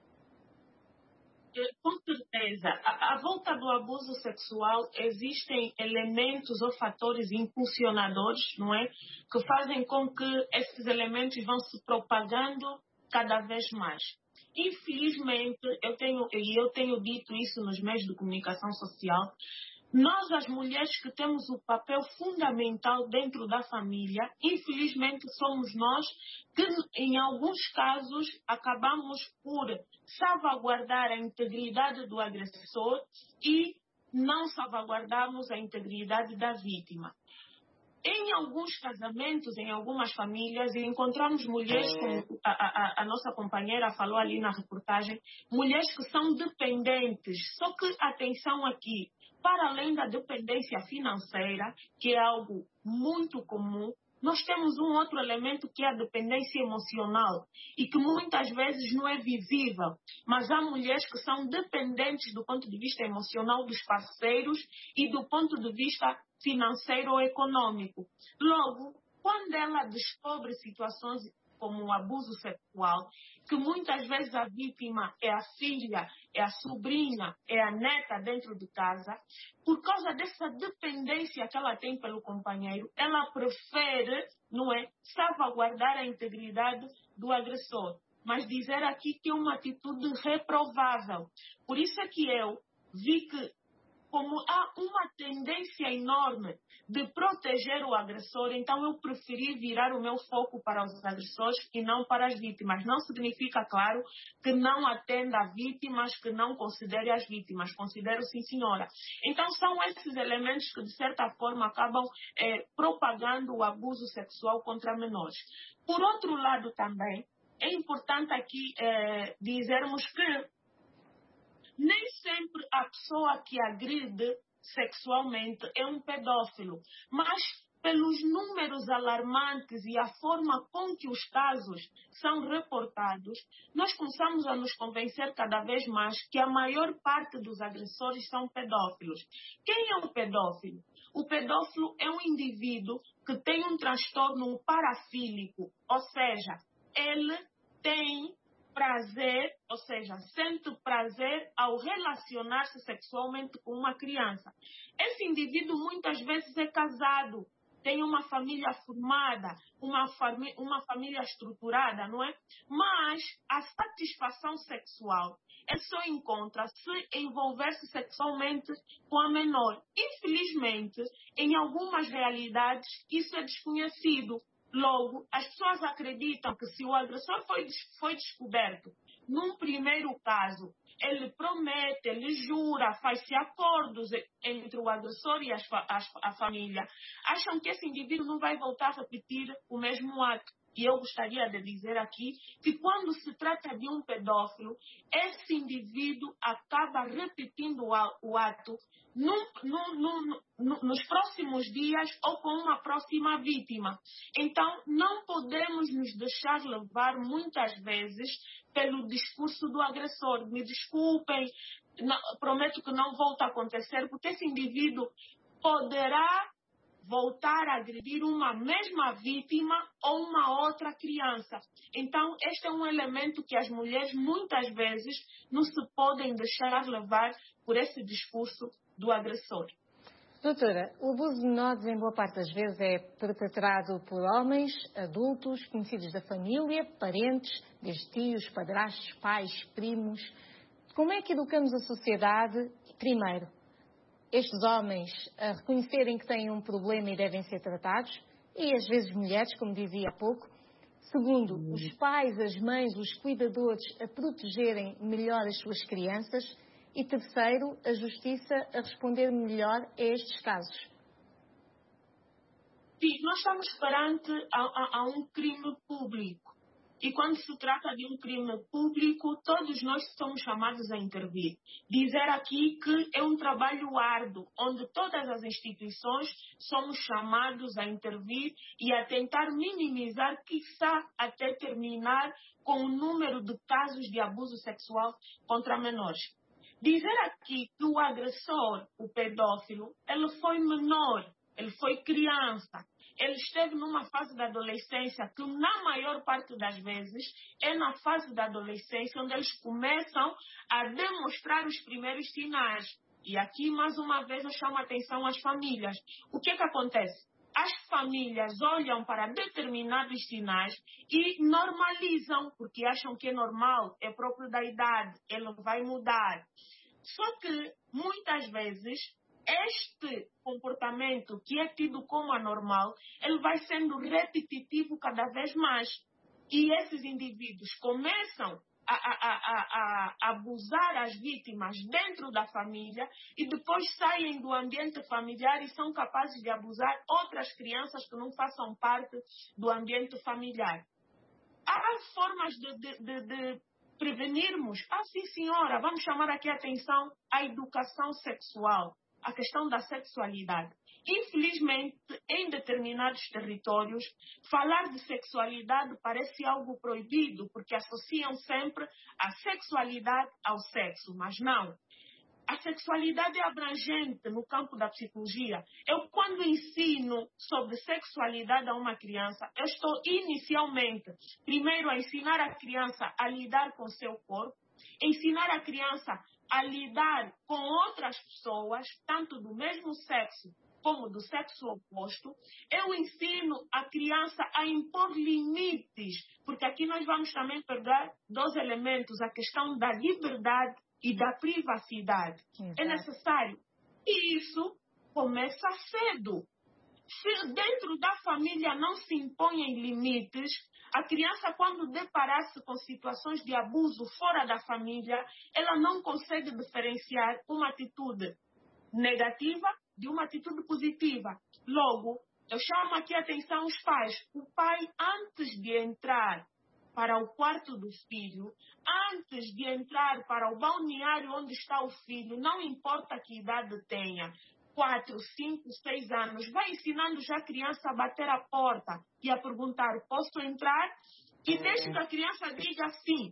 Com certeza. À, à volta do abuso sexual existem elementos ou fatores impulsionadores, não é? Que fazem com que esses elementos vão se propagando cada vez mais. Infelizmente, eu tenho, e eu tenho dito isso nos meios de comunicação social, nós, as mulheres que temos o papel fundamental dentro da família, infelizmente somos nós que, em alguns casos, acabamos por salvaguardar a integridade do agressor e não salvaguardamos a integridade da vítima. Em alguns casamentos, em algumas famílias, encontramos mulheres, como a, a, a nossa companheira falou ali na reportagem, mulheres que são dependentes. Só que, atenção aqui, para além da dependência financeira, que é algo muito comum, nós temos um outro elemento que é a dependência emocional e que muitas vezes não é visível, mas há mulheres que são dependentes do ponto de vista emocional dos parceiros e do ponto de vista financeiro ou econômico. Logo, quando ela descobre situações como o abuso sexual, que muitas vezes a vítima é a filha, é a sobrinha, é a neta dentro de casa, por causa dessa dependência que ela tem pelo companheiro, ela prefere, não é, salvaguardar a integridade do agressor. Mas dizer aqui que é uma atitude reprovável. Por isso é que eu vi que como há uma tendência enorme de proteger o agressor, então eu preferi virar o meu foco para os agressores e não para as vítimas. Não significa, claro, que não atenda a vítimas, que não considere as vítimas. Considero, sim, senhora. Então, são esses elementos que, de certa forma, acabam eh, propagando o abuso sexual contra menores. Por outro lado, também, é importante aqui eh, dizermos que nem sempre a pessoa que agride sexualmente é um pedófilo, mas pelos números alarmantes e a forma com que os casos são reportados, nós começamos a nos convencer cada vez mais que a maior parte dos agressores são pedófilos. Quem é um pedófilo? O pedófilo é um indivíduo que tem um transtorno parafílico, ou seja, ele tem prazer, ou seja, sente prazer ao relacionar-se sexualmente com uma criança. Esse indivíduo muitas vezes é casado, tem uma família formada, uma, fami uma família estruturada, não é? Mas a satisfação sexual é só encontra se envolver-se sexualmente com a menor. Infelizmente, em algumas realidades, isso é desconhecido. Logo, as pessoas acreditam que se o agressor foi, foi descoberto num primeiro caso, ele promete, ele jura, faz-se acordos entre o agressor e as, a, a família. Acham que esse indivíduo não vai voltar a repetir o mesmo ato. E eu gostaria de dizer aqui que quando se trata de um pedófilo, esse indivíduo acaba repetindo o ato no, no, no, no, nos próximos dias ou com uma próxima vítima. Então, não podemos nos deixar levar muitas vezes pelo discurso do agressor. Me desculpem, não, prometo que não volta a acontecer, porque esse indivíduo poderá voltar a agredir uma mesma vítima ou uma outra criança. Então, este é um elemento que as mulheres muitas vezes não se podem deixar levar por esse discurso do agressor. Doutora, o abuso de menores em boa parte das vezes é perpetrado por homens, adultos, conhecidos da família, parentes, desde tios, padrastos, pais, primos. Como é que educamos a sociedade, primeiro, estes homens a reconhecerem que têm um problema e devem ser tratados, e às vezes mulheres, como dizia há pouco. Segundo, os pais, as mães, os cuidadores a protegerem melhor as suas crianças. E terceiro, a justiça a responder melhor a estes casos. Sim, nós estamos perante a, a, a um crime público. E quando se trata de um crime público, todos nós somos chamados a intervir. Dizer aqui que é um trabalho árduo, onde todas as instituições somos chamados a intervir e a tentar minimizar, quiçá até terminar com o número de casos de abuso sexual contra menores. Dizer aqui que o agressor, o pedófilo, ele foi menor, ele foi criança. Ele esteve numa fase da adolescência que, na maior parte das vezes, é na fase da adolescência onde eles começam a demonstrar os primeiros sinais. E aqui, mais uma vez, eu chamo a atenção às famílias. O que é que acontece? As famílias olham para determinados sinais e normalizam, porque acham que é normal, é próprio da idade, ele vai mudar. Só que, muitas vezes, este comportamento que é tido como anormal, ele vai sendo repetitivo cada vez mais. E esses indivíduos começam a, a, a, a, a abusar as vítimas dentro da família e depois saem do ambiente familiar e são capazes de abusar outras crianças que não façam parte do ambiente familiar. Há formas de, de, de, de prevenirmos. Ah, sim, senhora, vamos chamar aqui a atenção à educação sexual. A questão da sexualidade. Infelizmente, em determinados territórios, falar de sexualidade parece algo proibido, porque associam sempre a sexualidade ao sexo, mas não. A sexualidade é abrangente no campo da psicologia. Eu, quando ensino sobre sexualidade a uma criança, eu estou inicialmente, primeiro, a ensinar a criança a lidar com o seu corpo, ensinar a criança a lidar com outras pessoas, tanto do mesmo sexo como do sexo oposto. Eu ensino a criança a impor limites, porque aqui nós vamos também pegar dois elementos, a questão da liberdade e da privacidade. Exato. É necessário E isso começa cedo. Se dentro da família não se impõem limites, a criança, quando deparar-se com situações de abuso fora da família, ela não consegue diferenciar uma atitude negativa de uma atitude positiva. Logo, eu chamo aqui a atenção aos pais. O pai, antes de entrar para o quarto do filho, antes de entrar para o balneário onde está o filho, não importa que idade tenha, quatro, cinco, seis anos, vai ensinando já a criança a bater a porta e a perguntar, posso entrar? E deixe que a criança diga sim.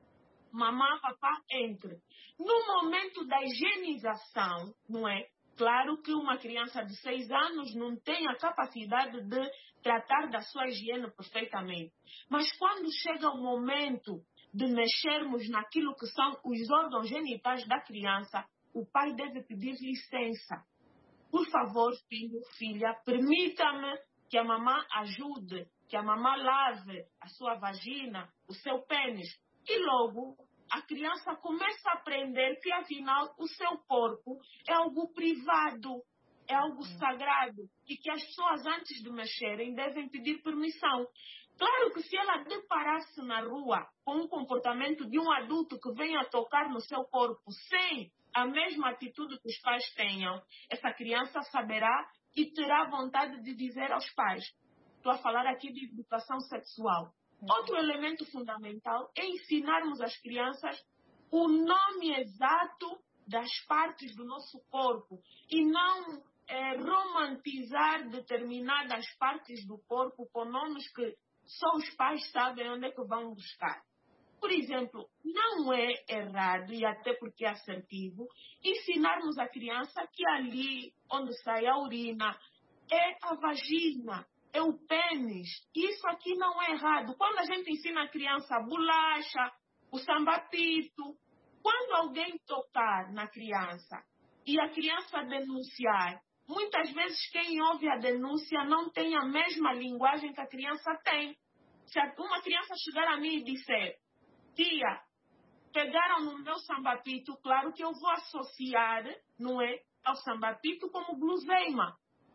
Mamãe, papá, entre. No momento da higienização, não é? Claro que uma criança de seis anos não tem a capacidade de tratar da sua higiene perfeitamente. Mas quando chega o momento de mexermos naquilo que são os órgãos genitais da criança, o pai deve pedir licença. Por favor, filho, filha, permita-me que a mamãe ajude, que a mamãe lave a sua vagina, o seu pênis. E logo, a criança começa a aprender que, afinal, o seu corpo é algo privado, é algo sagrado, e que as pessoas, antes de mexerem, devem pedir permissão. Claro que se ela deparar-se na rua com um comportamento de um adulto que venha tocar no seu corpo sem a mesma atitude que os pais tenham, essa criança saberá e terá vontade de dizer aos pais. Estou a falar aqui de educação sexual. Outro elemento fundamental é ensinarmos às crianças o nome exato das partes do nosso corpo e não é, romantizar determinadas partes do corpo com nomes que só os pais sabem onde é que vão buscar. Por exemplo, não é errado, e até porque é assertivo, ensinarmos a criança que ali onde sai a urina é a vagina, é o pênis. Isso aqui não é errado. Quando a gente ensina a criança a bolacha, o sambapito, quando alguém tocar na criança e a criança denunciar, muitas vezes quem ouve a denúncia não tem a mesma linguagem que a criança tem. Se uma criança chegar a mim e disser, tia, pegaram no meu sambapito, claro que eu vou associar, não é, ao sambapito como guloseima.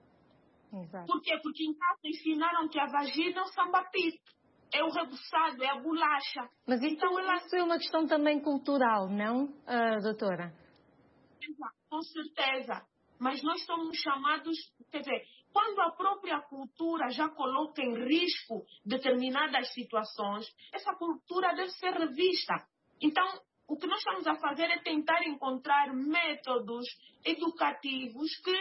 Exato. Por quê? Porque em casa ensinaram que a vagina é o sambapito, é o rebuçado, é a bolacha. Mas então, então ela... isso é uma questão também cultural, não, uh, doutora? Exato, com certeza. Mas nós somos chamados, quer dizer, quando a própria cultura já coloca em risco determinadas situações, essa cultura deve ser revista. Então, o que nós estamos a fazer é tentar encontrar métodos educativos que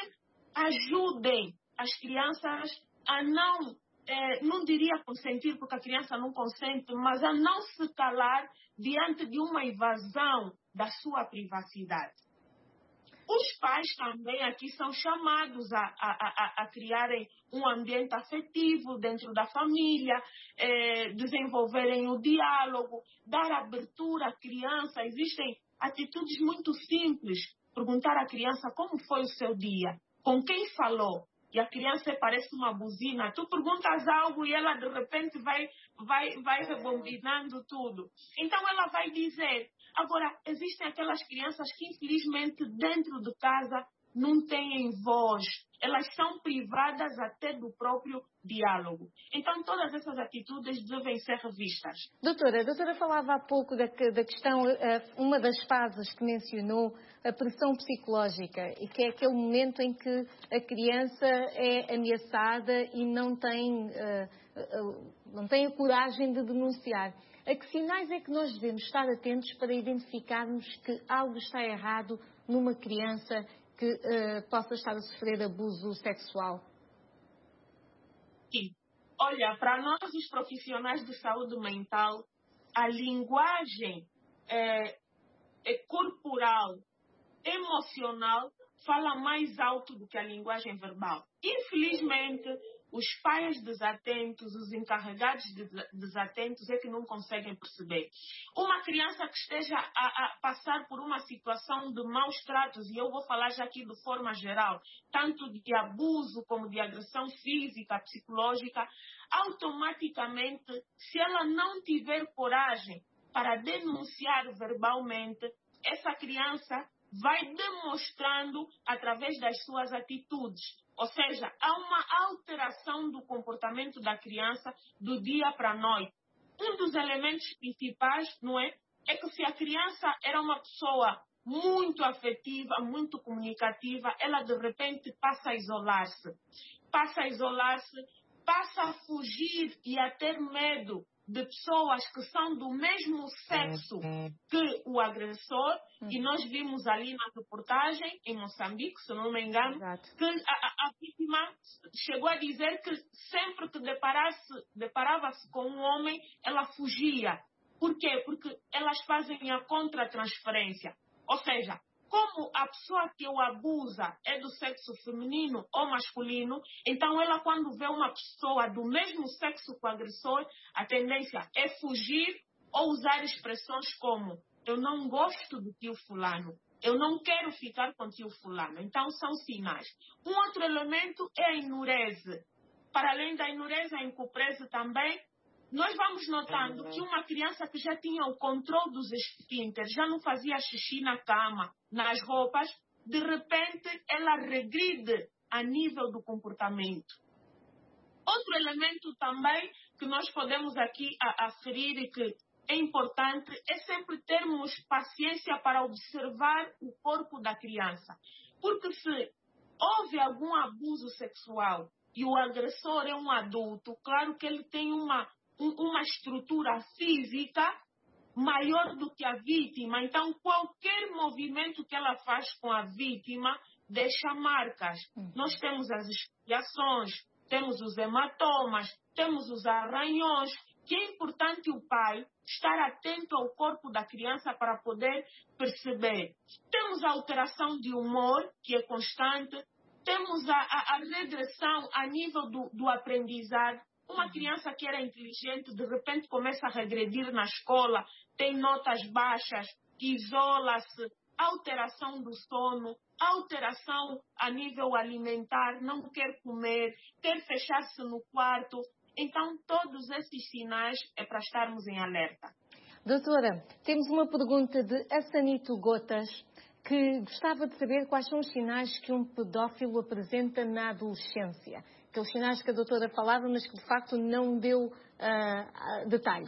ajudem as crianças a não, eh, não diria consentir, porque a criança não consente, mas a não se calar diante de uma invasão da sua privacidade. Os pais também aqui são chamados a, a, a, a criarem um ambiente afetivo dentro da família, eh, desenvolverem o diálogo, dar abertura à criança. Existem atitudes muito simples. Perguntar à criança como foi o seu dia, com quem falou. E a criança parece uma buzina. Tu perguntas algo e ela de repente vai, vai, vai rebobinando tudo. Então ela vai dizer. Agora, existem aquelas crianças que infelizmente dentro de casa não têm voz. Elas são privadas até do próprio diálogo. Então todas essas atitudes devem ser revistas. Doutora, a doutora falava há pouco da, da questão, uma das fases que mencionou, a pressão psicológica, e que é aquele momento em que a criança é ameaçada e não tem, não tem a coragem de denunciar. A que sinais é que nós devemos estar atentos para identificarmos que algo está errado numa criança que uh, possa estar a sofrer abuso sexual? Sim. Olha, para nós, os profissionais de saúde mental, a linguagem é, é corporal, emocional, fala mais alto do que a linguagem verbal. Infelizmente, os pais desatentos, os encarregados de desatentos é que não conseguem perceber. Uma criança que esteja a, a passar por uma situação de maus tratos, e eu vou falar já aqui de forma geral, tanto de abuso como de agressão física, psicológica, automaticamente, se ela não tiver coragem para denunciar verbalmente, essa criança vai demonstrando através das suas atitudes. Ou seja, há uma alteração do comportamento da criança do dia para a noite. Um dos elementos principais, não é, é que se a criança era uma pessoa muito afetiva, muito comunicativa, ela de repente passa a isolar-se. Passa a isolar-se, passa a fugir e a ter medo de pessoas que são do mesmo sexo que o agressor. E nós vimos ali na reportagem, em Moçambique, se não me engano, Exato. que a, a, a vítima chegou a dizer que sempre que deparasse, deparava-se com um homem, ela fugia. Por quê? Porque elas fazem a contratransferência. Ou seja, como a pessoa que o abusa é do sexo feminino ou masculino, então ela, quando vê uma pessoa do mesmo sexo que o agressor, a tendência é fugir ou usar expressões como: eu não gosto do tio fulano, eu não quero ficar com o tio fulano. Então são sinais. Um outro elemento é a enurese. Para além da enurese, a encuprese também. Nós vamos notando que uma criança que já tinha o controle dos esfíncteres, já não fazia xixi na cama, nas roupas, de repente ela regride a nível do comportamento. Outro elemento também que nós podemos aqui aferir e que é importante é sempre termos paciência para observar o corpo da criança. Porque se houve algum abuso sexual e o agressor é um adulto, claro que ele tem uma uma estrutura física maior do que a vítima. Então, qualquer movimento que ela faz com a vítima deixa marcas. Uhum. Nós temos as esfoliações, temos os hematomas, temos os arranhões, que é importante o pai estar atento ao corpo da criança para poder perceber. Temos a alteração de humor, que é constante. Temos a, a, a regressão a nível do, do aprendizado. Uma criança que era inteligente, de repente começa a regredir na escola, tem notas baixas, isola-se, alteração do sono, alteração a nível alimentar, não quer comer, quer fechar-se no quarto. Então, todos esses sinais é para estarmos em alerta. Doutora, temos uma pergunta de Assanito Gotas, que gostava de saber quais são os sinais que um pedófilo apresenta na adolescência. Aqueles sinais que a doutora falava, mas que de facto não deu uh, uh, detalhes.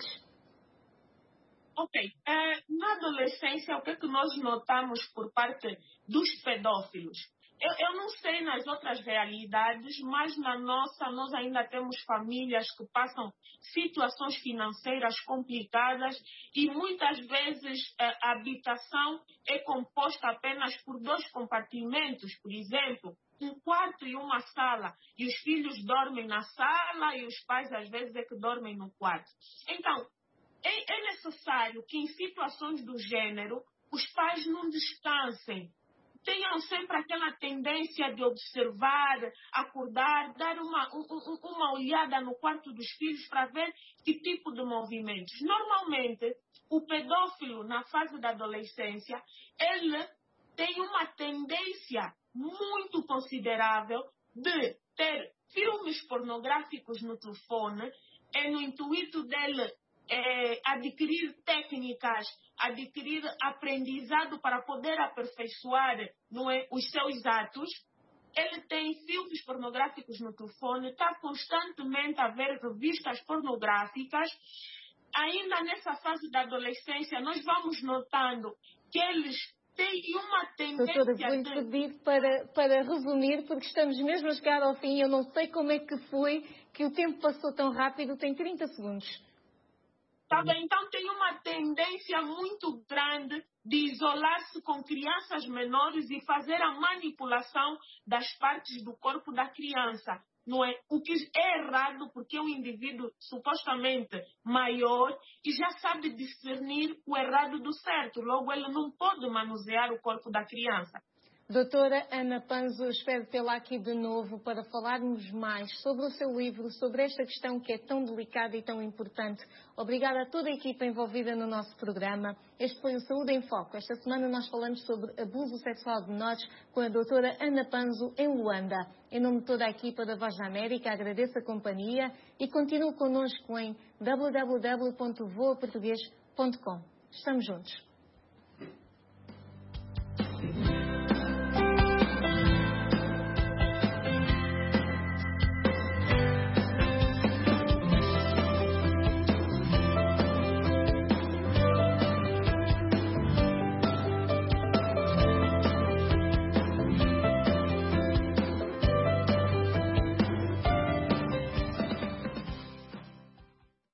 Ok. Uh, na adolescência, o que é que nós notamos por parte dos pedófilos? Eu, eu não sei nas outras realidades, mas na nossa, nós ainda temos famílias que passam situações financeiras complicadas e muitas vezes a habitação é composta apenas por dois compartimentos, por exemplo, um quarto e uma sala, e os filhos dormem na sala e os pais às vezes é que dormem no quarto. Então, é, é necessário que em situações do gênero os pais não descansem, tenham sempre aquela tendência de observar, acordar, dar uma, um, uma olhada no quarto dos filhos para ver que tipo de movimentos. Normalmente, o pedófilo, na fase da adolescência, ele tem uma tendência muito considerável de ter filmes pornográficos no telefone, é no intuito dele É, adquirir técnicas, adquirir aprendizado para poder aperfeiçoar, não é, os seus atos. Ele tem filmes pornográficos no telefone, está constantemente a ver revistas pornográficas. Ainda nessa fase da adolescência, nós vamos notando que eles têm uma tendência... Doutora, vou-lhe de... pedir para, para resumir, porque estamos mesmo a chegar ao fim. Eu não sei como é que foi que o tempo passou tão rápido. Tem trinta segundos. Tá bem? Então tem uma tendência muito grande de isolar-se com crianças menores e fazer a manipulação das partes do corpo da criança. Não é? O que é errado porque é um indivíduo supostamente maior e já sabe discernir o errado do certo. Logo, ele não pode manusear o corpo da criança. Doutora Ana Panzo, espero tê-la aqui de novo para falarmos mais sobre o seu livro, sobre esta questão que é tão delicada e tão importante. Obrigada a toda a equipa envolvida no nosso programa. Este foi o Saúde em Foco. Esta semana nós falamos sobre abuso sexual de menores com a doutora Ana Panzo em Luanda. Em nome de toda a equipa da Voz da América, agradeço a companhia e continue connosco em w w w ponto voa português ponto com. Estamos juntos.